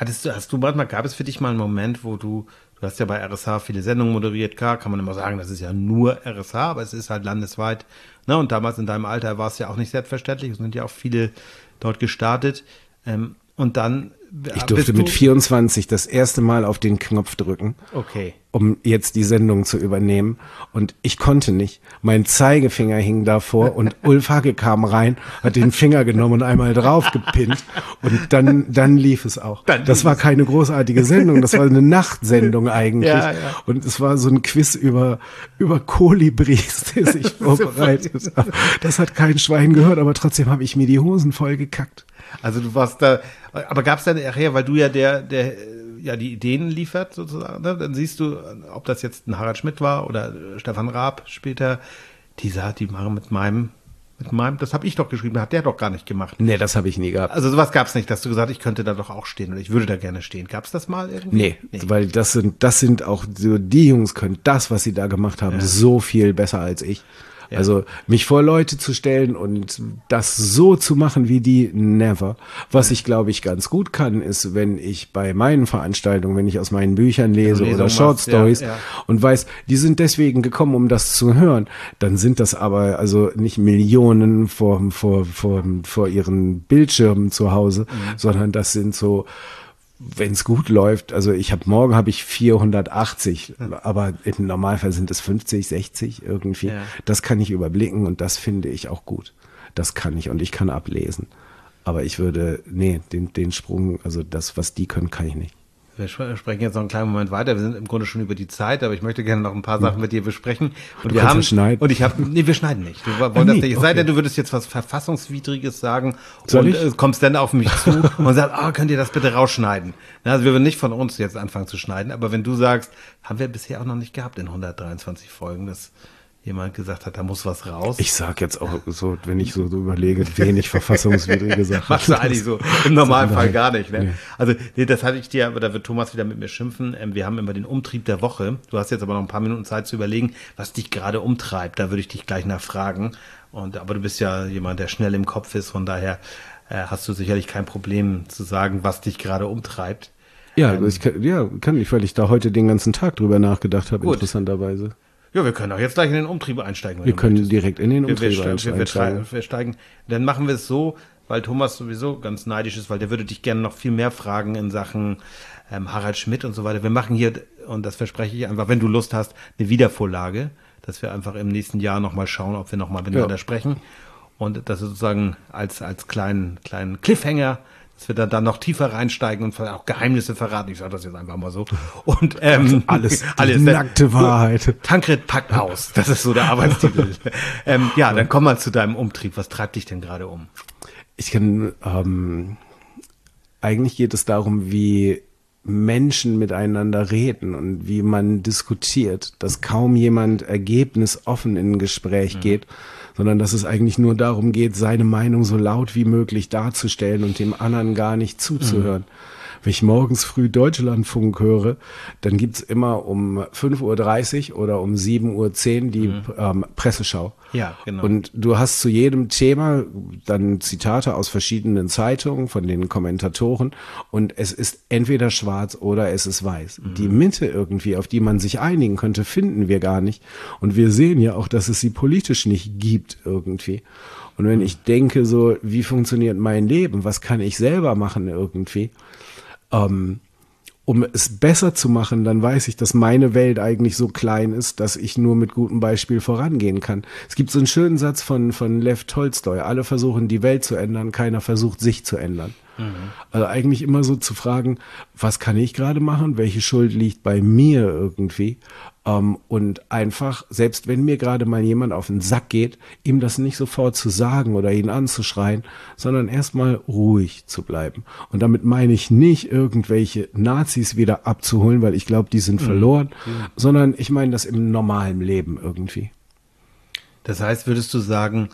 S2: Gab es für dich mal einen Moment, wo du hast ja bei RSH viele Sendungen moderiert, klar, kann man immer sagen, das ist ja nur RSH, aber es ist halt landesweit. Ne? Und damals in deinem Alter war es ja auch nicht selbstverständlich, es sind ja auch viele dort gestartet. Und dann
S4: ich durfte mit 24 das erste Mal auf den Knopf drücken, um jetzt die Sendung zu übernehmen. Und ich konnte nicht. Mein Zeigefinger hing davor und Ulf Hacke kam rein, hat den Finger genommen und einmal drauf gepinnt. Und dann lief es auch. Das war keine großartige Sendung, das war eine Nachtsendung eigentlich. Ja. Und es war so ein Quiz über Kolibris, der sich vorbereitet hat. Das hat kein Schwein gehört, aber trotzdem habe ich mir die Hosen voll gekackt.
S2: Also du warst da, aber gab es dann nachher, weil du ja der die Ideen liefert sozusagen, ne? Dann siehst du, ob das jetzt ein Harald Schmidt war oder Stefan Raab später, die machen mit meinem, das habe ich doch geschrieben, hat der doch gar nicht gemacht.
S4: Nee, das habe ich nie gehabt.
S2: Also sowas gab es nicht, dass du gesagt hast, ich könnte da doch auch stehen oder ich würde da gerne stehen. Gab es das mal irgendwie?
S4: Nee, weil das sind auch so, die Jungs können das, was sie da gemacht haben, so viel besser als ich. Ja. Also mich vor Leute zu stellen und das so zu machen wie die, never. Was ich, glaube ich, ganz gut kann, ist, wenn ich bei meinen Veranstaltungen, wenn ich aus meinen Büchern lese oder Short Stories und weiß, die sind deswegen gekommen, um das zu hören, dann sind das aber also nicht Millionen vor ihren Bildschirmen zu Hause, sondern das sind so, wenn es gut läuft, also morgen habe ich 480, aber im Normalfall sind es 50, 60 irgendwie. Ja. Das kann ich überblicken und das finde ich auch gut. Das kann ich und ich kann ablesen. Aber ich würde, den Sprung, also das, was die können, kann ich nicht.
S2: Wir sprechen jetzt noch einen kleinen Moment weiter. Wir sind im Grunde schon über die Zeit, aber ich möchte gerne noch ein paar Sachen mit dir besprechen. Und wir schneiden. Und wir schneiden nicht. Wir wollen das nicht. Es sei denn, du würdest jetzt was Verfassungswidriges sagen kommst dann auf mich zu und sagst, könnt ihr das bitte rausschneiden? Also wir würden nicht von uns jetzt anfangen zu schneiden, aber wenn du sagst, haben wir bisher auch noch nicht gehabt in 123 Folgen, dass jemand gesagt hat, da muss was raus.
S4: Ich sag jetzt auch so, wenn ich so überlege, wenig verfassungswidrige Sachen.
S2: Machst du eigentlich so im Normalfall gar nicht, ne? Nee. Also, das hatte ich dir, aber da wird Thomas wieder mit mir schimpfen. Wir haben immer den Umtrieb der Woche. Du hast jetzt aber noch ein paar Minuten Zeit zu überlegen, was dich gerade umtreibt. Da würde ich dich gleich nachfragen. Aber du bist ja jemand, der schnell im Kopf ist. Von daher hast du sicherlich kein Problem zu sagen, was dich gerade umtreibt.
S4: Ja, kann ich, weil ich da heute den ganzen Tag drüber nachgedacht habe, interessanterweise.
S2: Ja, wir können auch jetzt gleich in den Umtrieb einsteigen.
S4: Wir können direkt in den Umtrieb einsteigen.
S2: Wir steigen. Dann machen wir es so, weil Thomas sowieso ganz neidisch ist, weil der würde dich gerne noch viel mehr fragen in Sachen Harald Schmidt und so weiter. Wir machen hier, und das verspreche ich einfach, wenn du Lust hast, eine Wiedervorlage, dass wir einfach im nächsten Jahr nochmal schauen, ob wir nochmal miteinander sprechen. Und das sozusagen als kleinen Cliffhanger, dass wir dann noch tiefer reinsteigen und auch Geheimnisse verraten. Ich sage das jetzt einfach mal so. Und
S4: alles nackte Wahrheit.
S2: Tankred packt aus. Das ist so der Arbeitstitel. Dann komm mal zu deinem Umtrieb. Was treibt dich denn gerade um?
S4: Eigentlich geht es darum, wie Menschen miteinander reden und wie man diskutiert, dass kaum jemand ergebnisoffen in ein Gespräch geht, sondern dass es eigentlich nur darum geht, seine Meinung so laut wie möglich darzustellen und dem anderen gar nicht zuzuhören. Wenn ich morgens früh Deutschlandfunk höre, dann gibt's immer um 5:30 Uhr oder um 7:10 Uhr die Presseschau.
S2: Ja, genau.
S4: Und du hast zu jedem Thema dann Zitate aus verschiedenen Zeitungen von den Kommentatoren und es ist entweder schwarz oder es ist weiß. Die Mitte irgendwie, auf die man sich einigen könnte, finden wir gar nicht. Und wir sehen ja auch, dass es sie politisch nicht gibt irgendwie. Und wenn ich denke so, wie funktioniert mein Leben? Was kann ich selber machen irgendwie? Um es besser zu machen, dann weiß ich, dass meine Welt eigentlich so klein ist, dass ich nur mit gutem Beispiel vorangehen kann. Es gibt so einen schönen Satz von Lev Tolstoi. Alle versuchen, die Welt zu ändern, keiner versucht, sich zu ändern. Also eigentlich immer so zu fragen, was kann ich gerade machen? Welche Schuld liegt bei mir irgendwie? Und einfach, selbst wenn mir gerade mal jemand auf den Sack geht, ihm das nicht sofort zu sagen oder ihn anzuschreien, sondern erstmal ruhig zu bleiben. Und damit meine ich nicht, irgendwelche Nazis wieder abzuholen, weil ich glaube, die sind verloren, sondern ich meine das im normalen Leben irgendwie.
S2: Das heißt, würdest du sagen,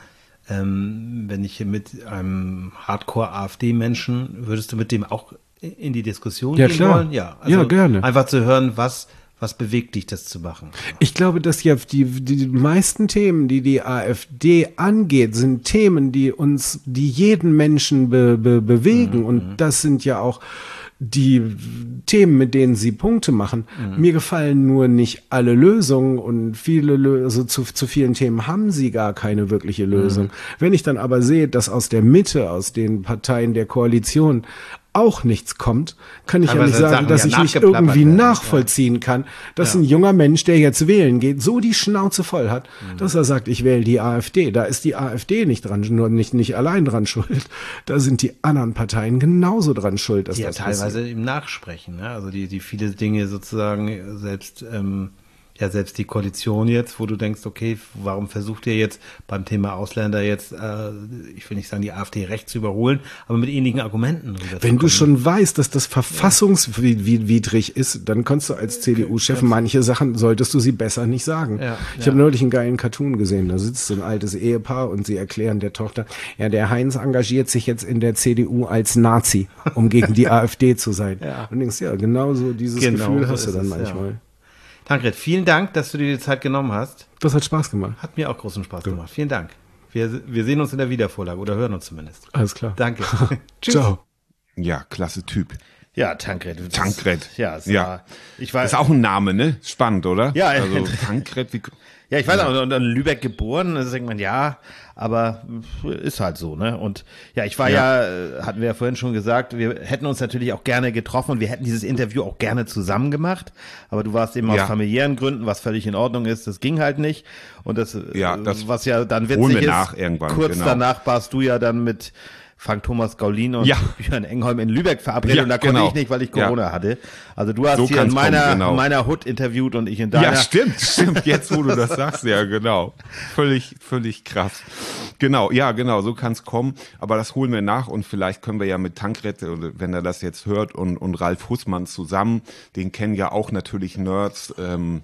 S2: wenn ich hier mit einem Hardcore-AfD-Menschen, würdest du mit dem auch in die Diskussion gehen wollen? Ja, also
S4: ja, gerne.
S2: Einfach zu hören, was bewegt dich, das zu machen?
S4: Ich glaube, dass ja die meisten Themen, die AfD angeht, sind Themen, die jeden Menschen bewegen. Und das sind ja auch die Themen, mit denen sie Punkte machen. Mir gefallen nur nicht alle Lösungen und zu vielen Themen haben sie gar keine wirkliche Lösung. Wenn ich dann aber sehe, dass aus der Mitte, aus den Parteien der Koalition auch nichts kommt, kann ich ja nicht sagen, dass ich nicht irgendwie nachvollziehen kann, dass ein junger Mensch, der jetzt wählen geht, so die Schnauze voll hat, dass er sagt, ich wähle die AfD. Da ist die AfD nicht dran, nur nicht allein dran schuld. Da sind die anderen Parteien genauso dran schuld, dass das
S2: teilweise im Nachsprechen, ne? Also die viele Dinge sozusagen selbst die Koalition jetzt, wo du denkst, okay, warum versucht ihr jetzt beim Thema Ausländer jetzt, ich will nicht sagen, die AfD rechts zu überholen, aber mit ähnlichen Argumenten.
S4: Wenn du schon weißt, dass das verfassungswidrig ist, dann kannst du als CDU-Chef manche Sachen, solltest du sie besser nicht sagen. Ich habe neulich einen geilen Cartoon gesehen, da sitzt so ein altes Ehepaar und sie erklären der Tochter, ja, der Heinz engagiert sich jetzt in der CDU als Nazi, um gegen die AfD zu sein. Und denkst, ja, genau so dieses Gefühl hast du dann manchmal.
S2: Ja. Tancred, vielen Dank, dass du dir die Zeit genommen hast.
S4: Das hat Spaß gemacht.
S2: Hat mir auch großen Spaß gemacht. Vielen Dank. Wir sehen uns in der Wiedervorlage oder hören uns zumindest.
S4: Alles klar.
S2: Danke.
S4: Tschüss. Ciao.
S3: Ja, klasse Typ.
S2: Ja, Tancred.
S3: Ja,
S2: ich weiß.
S3: Ist auch ein Name, ne? Spannend, oder?
S2: Ja,
S3: also Tancred.
S2: Ja, ich weiß auch, und in Lübeck geboren, da denkt man, ja, aber ist halt so, ne? Und ja, ich war hatten wir ja vorhin schon gesagt, wir hätten uns natürlich auch gerne getroffen und wir hätten dieses Interview auch gerne zusammen gemacht, aber du warst eben aus familiären Gründen, was völlig in Ordnung ist, das ging halt nicht. Und das was ja dann witzig ist, kurz danach warst du ja dann mit Frank Thomas Gaulin und Björn Engholm in Lübeck verabredet und da konnte ich nicht, weil ich Corona hatte. Also du hast so hier in meiner Hut interviewt und ich in deiner.
S3: Ja, stimmt. Jetzt, wo du das sagst, ja, genau. Völlig krass. Genau, so kann es kommen. Aber das holen wir nach und vielleicht können wir ja mit Tancred, wenn er das jetzt hört, und Ralf Hussmann zusammen, den kennen ja auch natürlich Nerds,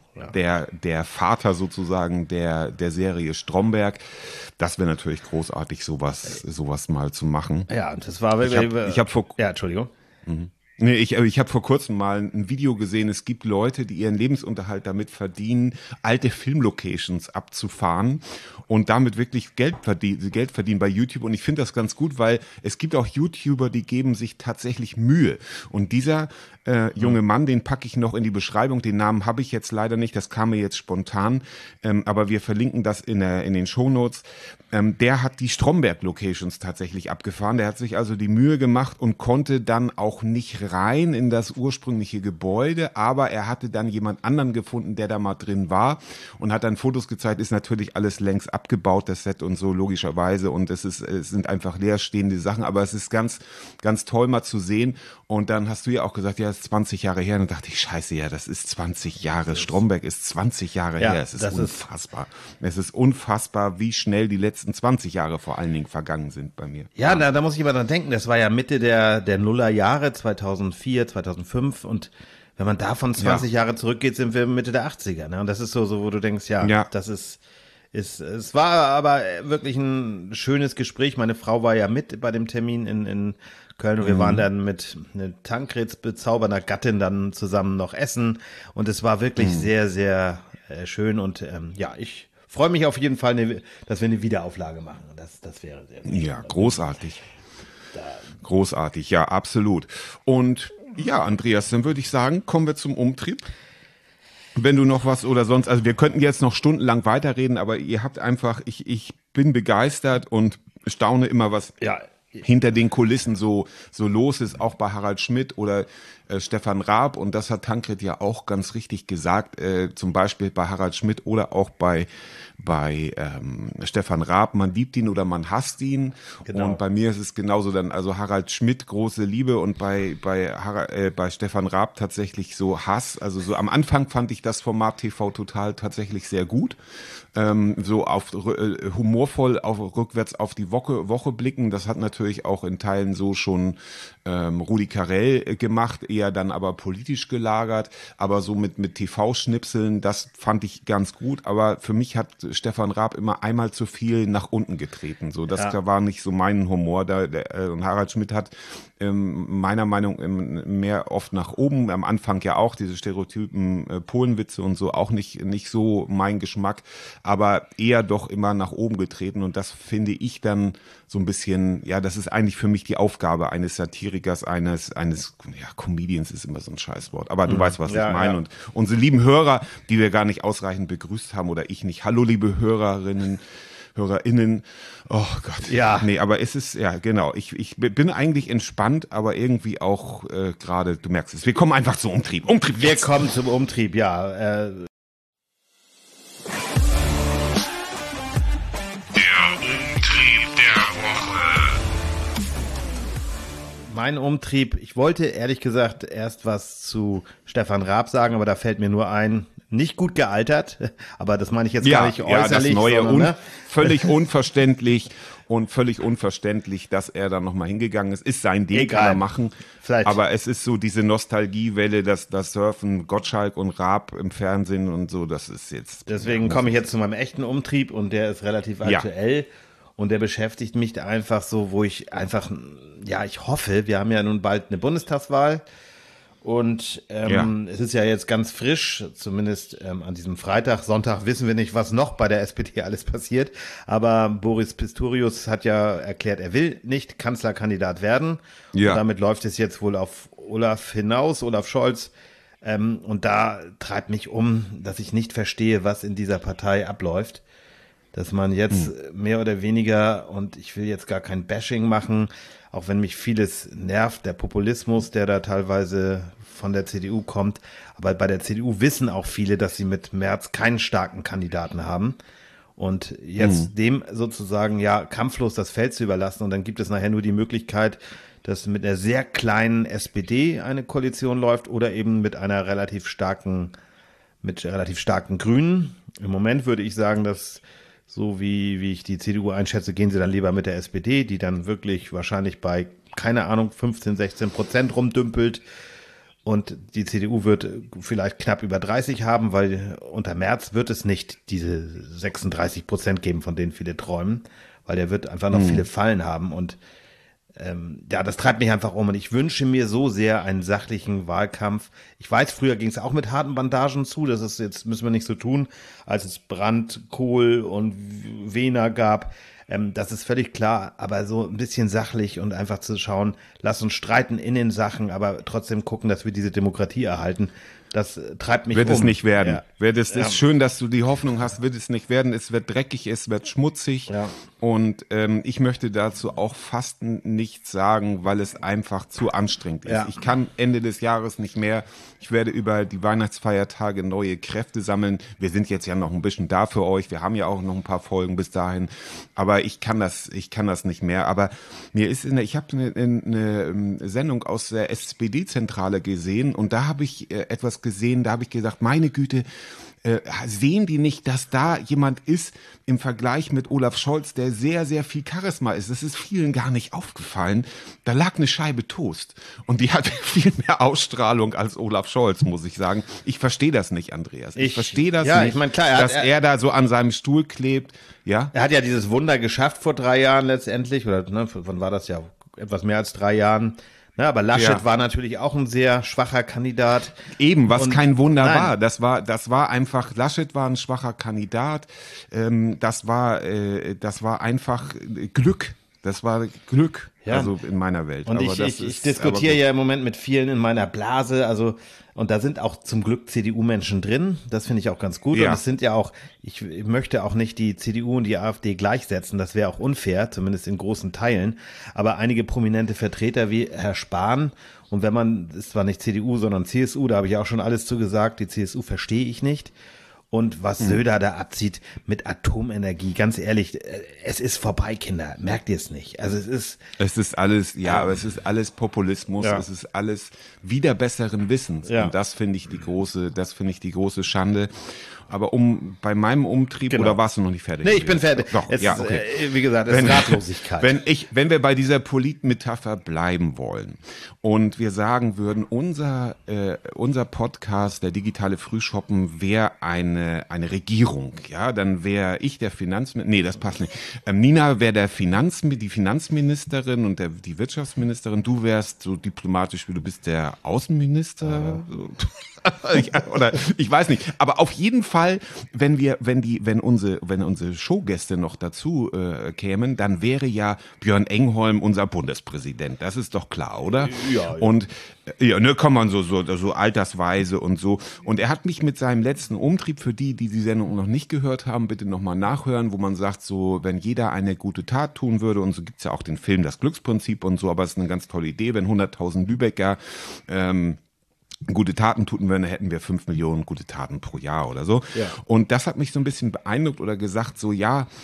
S3: der Vater sozusagen der Serie Stromberg. Das wäre natürlich großartig, sowas mal zu machen.
S2: Ja, und das war... Entschuldigung.
S3: Nee, ich habe vor kurzem mal ein Video gesehen, es gibt Leute, die ihren Lebensunterhalt damit verdienen, alte Filmlocations abzufahren und damit wirklich Geld verdienen bei YouTube. Und ich finde das ganz gut, weil es gibt auch YouTuber, die geben sich tatsächlich Mühe. Und dieser junge Mann, den packe ich noch in die Beschreibung, den Namen habe ich jetzt leider nicht, das kam mir jetzt spontan, aber wir verlinken das in den Shownotes. Der hat die Stromberg-Locations tatsächlich abgefahren, der hat sich also die Mühe gemacht und konnte dann auch nicht rein in das ursprüngliche Gebäude, aber er hatte dann jemand anderen gefunden, der da mal drin war und hat dann Fotos gezeigt, ist natürlich alles längst abgebaut, das Set und so, logischerweise, und es sind einfach leerstehende Sachen, aber es ist ganz, ganz toll mal zu sehen. Und dann hast du ja auch gesagt, ja, das ist 20 Jahre her. Und dann dachte ich, scheiße, ja, das ist 20 Jahre. Stromberg ist 20 Jahre her. Es ist unfassbar. Es ist unfassbar, wie schnell die letzten 20 Jahre vor allen Dingen vergangen sind bei mir.
S2: Ja, da muss ich aber dran denken, das war ja Mitte der Nullerjahre, 2004, 2005. Und wenn man davon 20 Jahre zurückgeht, sind wir Mitte der 80er. Ne? Und das ist so, wo du denkst, das ist Es war aber wirklich ein schönes Gespräch. Meine Frau war ja mit bei dem Termin in Köln und wir waren dann mit Tankreds bezaubernder Gattin dann zusammen noch essen und es war wirklich sehr, sehr schön und ich freue mich auf jeden Fall, dass wir eine Wiederauflage machen. Das wäre sehr gut.
S3: Ja, großartig. Großartig, ja, absolut. Und ja, Andreas, dann würde ich sagen, kommen wir zum Umtrieb. Wenn du noch was oder sonst, also wir könnten jetzt noch stundenlang weiterreden, aber ihr habt einfach, ich bin begeistert und staune immer, was hinter den Kulissen so los ist, auch bei Harald Schmidt oder Stefan Raab, und das hat Tankred ja auch ganz richtig gesagt, zum Beispiel bei Harald Schmidt oder auch bei Stefan Raab, man liebt ihn oder man hasst ihn. Genau. Und bei mir ist es genauso dann, also Harald Schmidt große Liebe und bei Stefan Raab tatsächlich so Hass. Also so am Anfang fand ich das Format TV Total tatsächlich sehr gut. So humorvoll rückwärts auf die Woche blicken. Das hat natürlich auch in Teilen so schon Rudi Carrell gemacht, eher dann aber politisch gelagert, aber so mit TV-Schnipseln, das fand ich ganz gut, aber für mich hat Stefan Raab immer einmal zu viel nach unten getreten, so das war nicht so mein Humor, und Harald Schmidt hat meiner Meinung nach mehr oft nach oben, am Anfang ja auch, diese Stereotypen Polenwitze und so, auch nicht so mein Geschmack, aber eher doch immer nach oben getreten und das finde ich dann so ein bisschen, ja, das ist eigentlich für mich die Aufgabe eines Satirikers, eines Comedians ist immer so ein Scheißwort, aber du weißt, was ich meine. Und unsere lieben Hörer, die wir gar nicht ausreichend begrüßt haben oder ich nicht, hallo liebe HörerInnen, oh Gott. Ja. Nee, aber es ist, ja genau, ich bin eigentlich entspannt, aber irgendwie auch gerade, du merkst es, wir kommen einfach zum Umtrieb.
S2: Wir kommen zum Umtrieb, ja. Mein Umtrieb, ich wollte ehrlich gesagt erst was zu Stefan Raab sagen, aber da fällt mir nur ein, nicht gut gealtert, aber das meine ich jetzt gar nicht äußerlich.
S3: Das Neue, völlig unverständlich und völlig unverständlich, dass er da nochmal hingegangen ist sein Ding, kann er machen, vielleicht. Aber es ist so diese Nostalgiewelle, das Surfen, Gottschalk und Raab im Fernsehen und so, das ist jetzt...
S2: Deswegen komme ich jetzt zu meinem echten Umtrieb und der ist relativ aktuell. Und der beschäftigt mich einfach so, wo ich einfach, ich hoffe, wir haben ja nun bald eine Bundestagswahl und es ist ja jetzt ganz frisch, zumindest an diesem Freitag, Sonntag wissen wir nicht, was noch bei der SPD alles passiert, aber Boris Pistorius hat ja erklärt, er will nicht Kanzlerkandidat werden und damit läuft es jetzt wohl auf Olaf Scholz. Und da treibt mich um, dass ich nicht verstehe, was in dieser Partei abläuft. Dass man jetzt mehr oder weniger, und ich will jetzt gar kein Bashing machen, auch wenn mich vieles nervt, der Populismus, der da teilweise von der CDU kommt, aber bei der CDU wissen auch viele, dass sie mit Merz keinen starken Kandidaten haben. Und jetzt dem sozusagen kampflos das Feld zu überlassen und dann gibt es nachher nur die Möglichkeit, dass mit einer sehr kleinen SPD eine Koalition läuft oder eben mit einer relativ starken Grünen. Im Moment würde ich sagen, dass so wie ich die CDU einschätze, gehen sie dann lieber mit der SPD, die dann wirklich wahrscheinlich bei, keine Ahnung, 15-16% rumdümpelt. Und die CDU wird vielleicht knapp über 30 haben, weil unter Merz wird es nicht diese 36% geben, von denen viele träumen, weil der wird einfach noch viele Fallen haben. Und das treibt mich einfach um und ich wünsche mir so sehr einen sachlichen Wahlkampf. Ich weiß, früher ging es auch mit harten Bandagen zu, das ist jetzt, müssen wir nicht so tun, als es Brandt, Kohl und Wehner gab. Das ist völlig klar, aber so ein bisschen sachlich und einfach zu schauen, lass uns streiten in den Sachen, aber trotzdem gucken, dass wir diese Demokratie erhalten. Das treibt mich
S3: Wird es nicht werden. Ist schön, dass du die Hoffnung hast, wird es nicht werden. Es wird dreckig, es wird schmutzig. Ja. Und ich möchte dazu auch fast nichts sagen, weil es einfach zu anstrengend ist. Ja. Ich kann Ende des Jahres nicht mehr. Ich werde über die Weihnachtsfeiertage neue Kräfte sammeln. Wir sind jetzt ja noch ein bisschen da für euch. Wir haben ja auch noch ein paar Folgen bis dahin. Aber ich kann das nicht mehr. Aber ich habe eine Sendung aus der SPD-Zentrale gesehen und da habe ich etwas gesehen, da habe ich gesagt, meine Güte, sehen die nicht, dass da jemand ist im Vergleich mit Olaf Scholz, der sehr, sehr viel Charisma ist? Das ist vielen gar nicht aufgefallen. Da lag eine Scheibe Toast und die hat viel mehr Ausstrahlung als Olaf Scholz, muss ich sagen. Ich verstehe das nicht, Andreas. Ich verstehe das nicht,
S2: ich mein, klar,
S3: dass er da so an seinem Stuhl klebt. Ja?
S2: Er hat ja dieses Wunder geschafft vor 3 Jahren letztendlich, oder ne, wann war das ja? Etwas mehr als 3 Jahren. Ja, aber Laschet war natürlich auch ein sehr schwacher Kandidat.
S3: Eben, was kein Wunder war. Das war einfach, Laschet war ein schwacher Kandidat. Das war einfach Glück. Das war Glück, also in meiner Welt.
S2: Und
S3: aber
S2: ich diskutiere ja im Moment mit vielen in meiner Blase, also und da sind auch zum Glück CDU-Menschen drin, das finde ich auch ganz gut. Und es sind ja auch, ich möchte auch nicht die CDU und die AfD gleichsetzen, das wäre auch unfair, zumindest in großen Teilen. Aber einige prominente Vertreter wie Herr Spahn, und wenn man, ist zwar nicht CDU, sondern CSU, da habe ich auch schon alles zu gesagt, die CSU verstehe ich nicht. Und was Söder da abzieht mit Atomenergie, ganz ehrlich, es ist vorbei, Kinder. Merkt ihr es nicht? Also es ist alles,
S3: aber es ist alles Populismus, es ist alles wider besseren Wissens. Und das finde ich die große Schande. Aber bei meinem Umtrieb, oder warst du noch nicht fertig?
S2: Nee, ich bin fertig.
S3: Doch, okay.
S2: Wie gesagt, es ist Ratlosigkeit.
S3: Wenn wir bei dieser Politmetapher bleiben wollen und wir sagen würden, unser Podcast, der digitale Frühschoppen, wäre eine Regierung, ja, dann wäre ich der Finanzminister, nee, das passt nicht. Nina wäre die Finanzministerin und die Wirtschaftsministerin, du wärst so diplomatisch, wie du bist, der Außenminister. Oder ich weiß nicht, aber auf jeden Fall, wenn unsere Showgäste noch dazu kämen, dann wäre ja Björn Engholm unser Bundespräsident. Das ist doch klar, oder?
S2: Ja.
S3: Und kann man so altersweise und so. Und er hat mich mit seinem letzten Umtrieb, für die Sendung noch nicht gehört haben, bitte nochmal nachhören, wo man sagt, so, wenn jeder eine gute Tat tun würde, und so gibt's ja auch den Film Das Glücksprinzip und so, aber es ist eine ganz tolle Idee, wenn 100.000 Lübecker gute Taten tun würden, dann hätten wir 5 Millionen gute Taten pro Jahr oder so. Ja. Und das hat mich so ein bisschen beeindruckt oder gesagt, so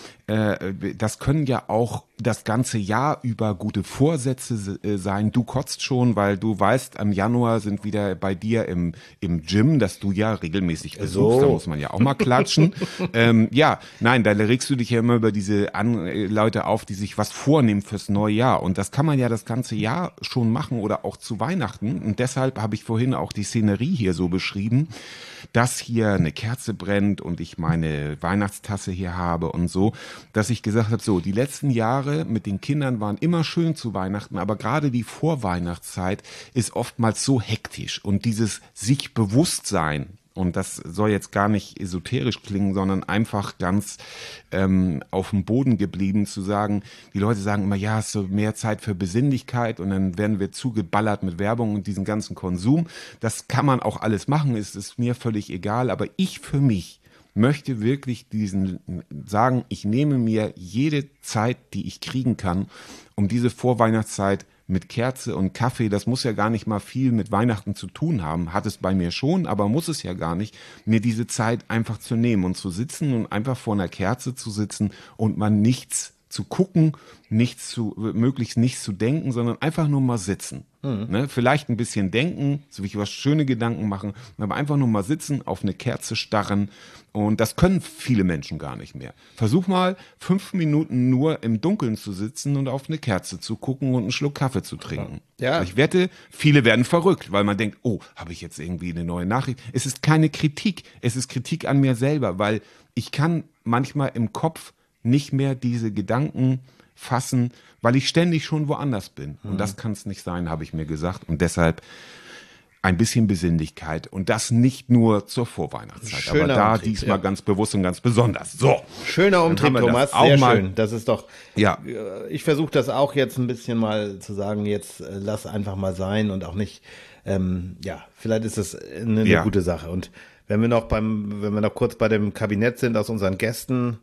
S3: das können ja auch das ganze Jahr über gute Vorsätze sein. Du kotzt schon, weil du weißt, im Januar sind wieder bei dir im Gym, dass du ja regelmäßig besuchst. Da muss man ja auch mal klatschen. Da regst du dich ja immer über diese Leute auf, die sich was vornehmen fürs neue Jahr. Und das kann man ja das ganze Jahr schon machen oder auch zu Weihnachten. Und deshalb habe ich vorhin auch die Szenerie hier so beschrieben, dass hier eine Kerze brennt und ich meine Weihnachtstasse hier habe und so, dass ich gesagt habe, so, die letzten Jahre mit den Kindern waren immer schön zu Weihnachten, aber gerade die Vorweihnachtszeit ist oftmals so hektisch und dieses sich Bewusstsein, und das soll jetzt gar nicht esoterisch klingen, sondern einfach ganz auf dem Boden geblieben zu sagen, die Leute sagen immer, ja, es ist so mehr Zeit für Besinnlichkeit und dann werden wir zugeballert mit Werbung und diesen ganzen Konsum. Das kann man auch alles machen, es ist mir völlig egal, aber ich für mich möchte wirklich sagen, ich nehme mir jede Zeit, die ich kriegen kann, um diese Vorweihnachtszeit mit Kerze und Kaffee, das muss ja gar nicht mal viel mit Weihnachten zu tun haben, hat es bei mir schon, aber muss es ja gar nicht, mir diese Zeit einfach zu nehmen und zu sitzen und einfach vor einer Kerze zu sitzen und mal nichts zu gucken, möglichst nichts zu denken, sondern einfach nur mal sitzen. Ne? Vielleicht ein bisschen denken, so wie ich was schöne Gedanken machen, aber einfach nur mal sitzen, auf eine Kerze starren. Und das können viele Menschen gar nicht mehr. Versuch mal 5 Minuten nur im Dunkeln zu sitzen und auf eine Kerze zu gucken und einen Schluck Kaffee zu trinken. Ja. Ich wette, viele werden verrückt, weil man denkt, oh, habe ich jetzt irgendwie eine neue Nachricht? Es ist keine Kritik, es ist Kritik an mir selber, weil ich kann manchmal im Kopf nicht mehr diese Gedanken fassen, weil ich ständig schon woanders bin. Und das kann es nicht sein, habe ich mir gesagt. Und deshalb ein bisschen Besinnlichkeit. Und das nicht nur zur Vorweihnachtszeit,
S2: schöner
S3: aber da
S2: Umtrieb,
S3: diesmal ganz bewusst und ganz besonders. So.
S2: Schöner Umtrieb, Thomas, sehr schön. Das ist doch,
S3: ja.
S2: Ich versuche das auch jetzt ein bisschen mal zu sagen, jetzt lass einfach mal sein und auch nicht, vielleicht ist das eine gute Sache. Und wenn wir noch kurz bei dem Kabinett sind aus unseren Gästen,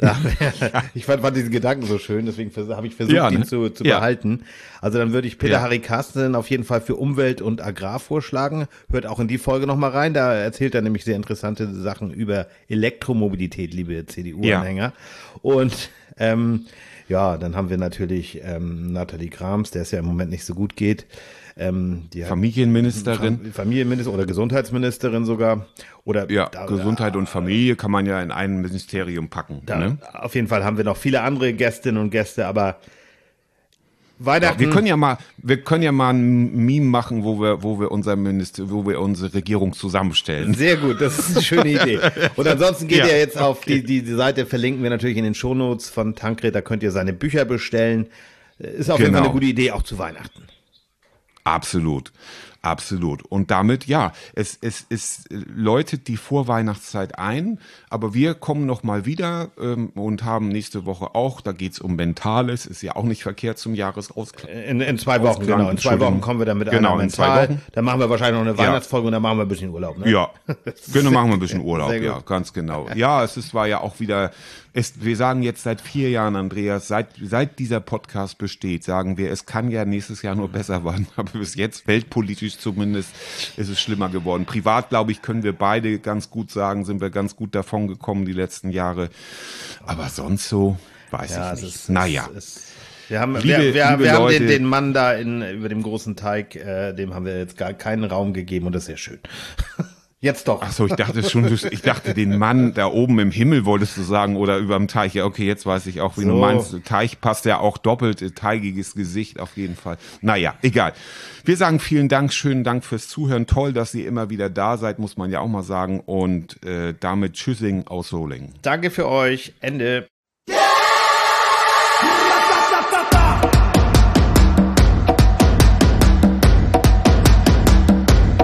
S2: ich fand diesen Gedanken so schön, deswegen habe ich versucht, ihn zu behalten. Also dann würde ich Peter Harry Carsten auf jeden Fall für Umwelt und Agrar vorschlagen. Hört auch in die Folge nochmal rein, da erzählt er nämlich sehr interessante Sachen über Elektromobilität, liebe CDU-Anhänger. Und dann haben wir natürlich Nathalie Grams, der es ja im Moment nicht so gut geht. Die
S3: Familienministerin.
S2: Familienministerin oder Gesundheitsministerin sogar. Oder
S3: ja, Gesundheit und Familie kann man ja in ein Ministerium packen. Ne?
S2: Auf jeden Fall haben wir noch viele andere Gästinnen und Gäste, aber Weihnachten.
S3: Ja, wir können ja mal ein Meme machen, wo wir unsere Regierung zusammenstellen.
S2: Sehr gut, das ist eine schöne Idee. Und ansonsten geht ihr jetzt auf die Seite, verlinken wir natürlich in den Shownotes von Tankred, da könnt ihr seine Bücher bestellen. Ist auf jeden Fall eine gute Idee, auch zu Weihnachten.
S3: Absolut. Und damit, ja, es läutet die Vorweihnachtszeit ein, aber wir kommen noch mal wieder und haben nächste Woche auch, da geht's um Mentales, ist ja auch nicht verkehrt zum Jahresausklang.
S2: In 2 Wochen, genau. In 2 Wochen kommen wir dann mit einer Mental. Dann machen wir wahrscheinlich noch eine Weihnachtsfolge und dann machen wir ein bisschen Urlaub, ne?
S3: Ja, genau, machen wir ein bisschen Urlaub, ja, ganz genau. Ja, war ja auch wieder, wir sagen jetzt seit 4 Jahren, Andreas, seit dieser Podcast besteht, sagen wir, es kann ja nächstes Jahr nur besser werden, aber bis jetzt weltpolitisch zumindest ist es schlimmer geworden. Privat, glaube ich, können wir beide ganz gut sagen, sind wir ganz gut davon gekommen die letzten Jahre. Aber sonst so, weiß ich nicht.
S2: Wir haben den Mann da über dem großen Teig, dem haben wir jetzt gar keinen Raum gegeben und das ist sehr schön. Jetzt doch.
S3: Ach so, ich dachte den Mann da oben im Himmel wolltest du sagen oder überm Teich. Ja, okay, jetzt weiß ich auch, wie du meinst. Teich passt ja auch doppelt, teigiges Gesicht auf jeden Fall. Naja, egal. Wir sagen vielen Dank, schönen Dank fürs Zuhören. Toll, dass ihr immer wieder da seid, muss man ja auch mal sagen. Und damit Tschüssing aus Solingen.
S2: Danke für euch. Ende.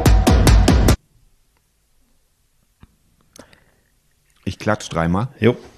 S3: Ich klatsch 3-mal.
S2: Jo.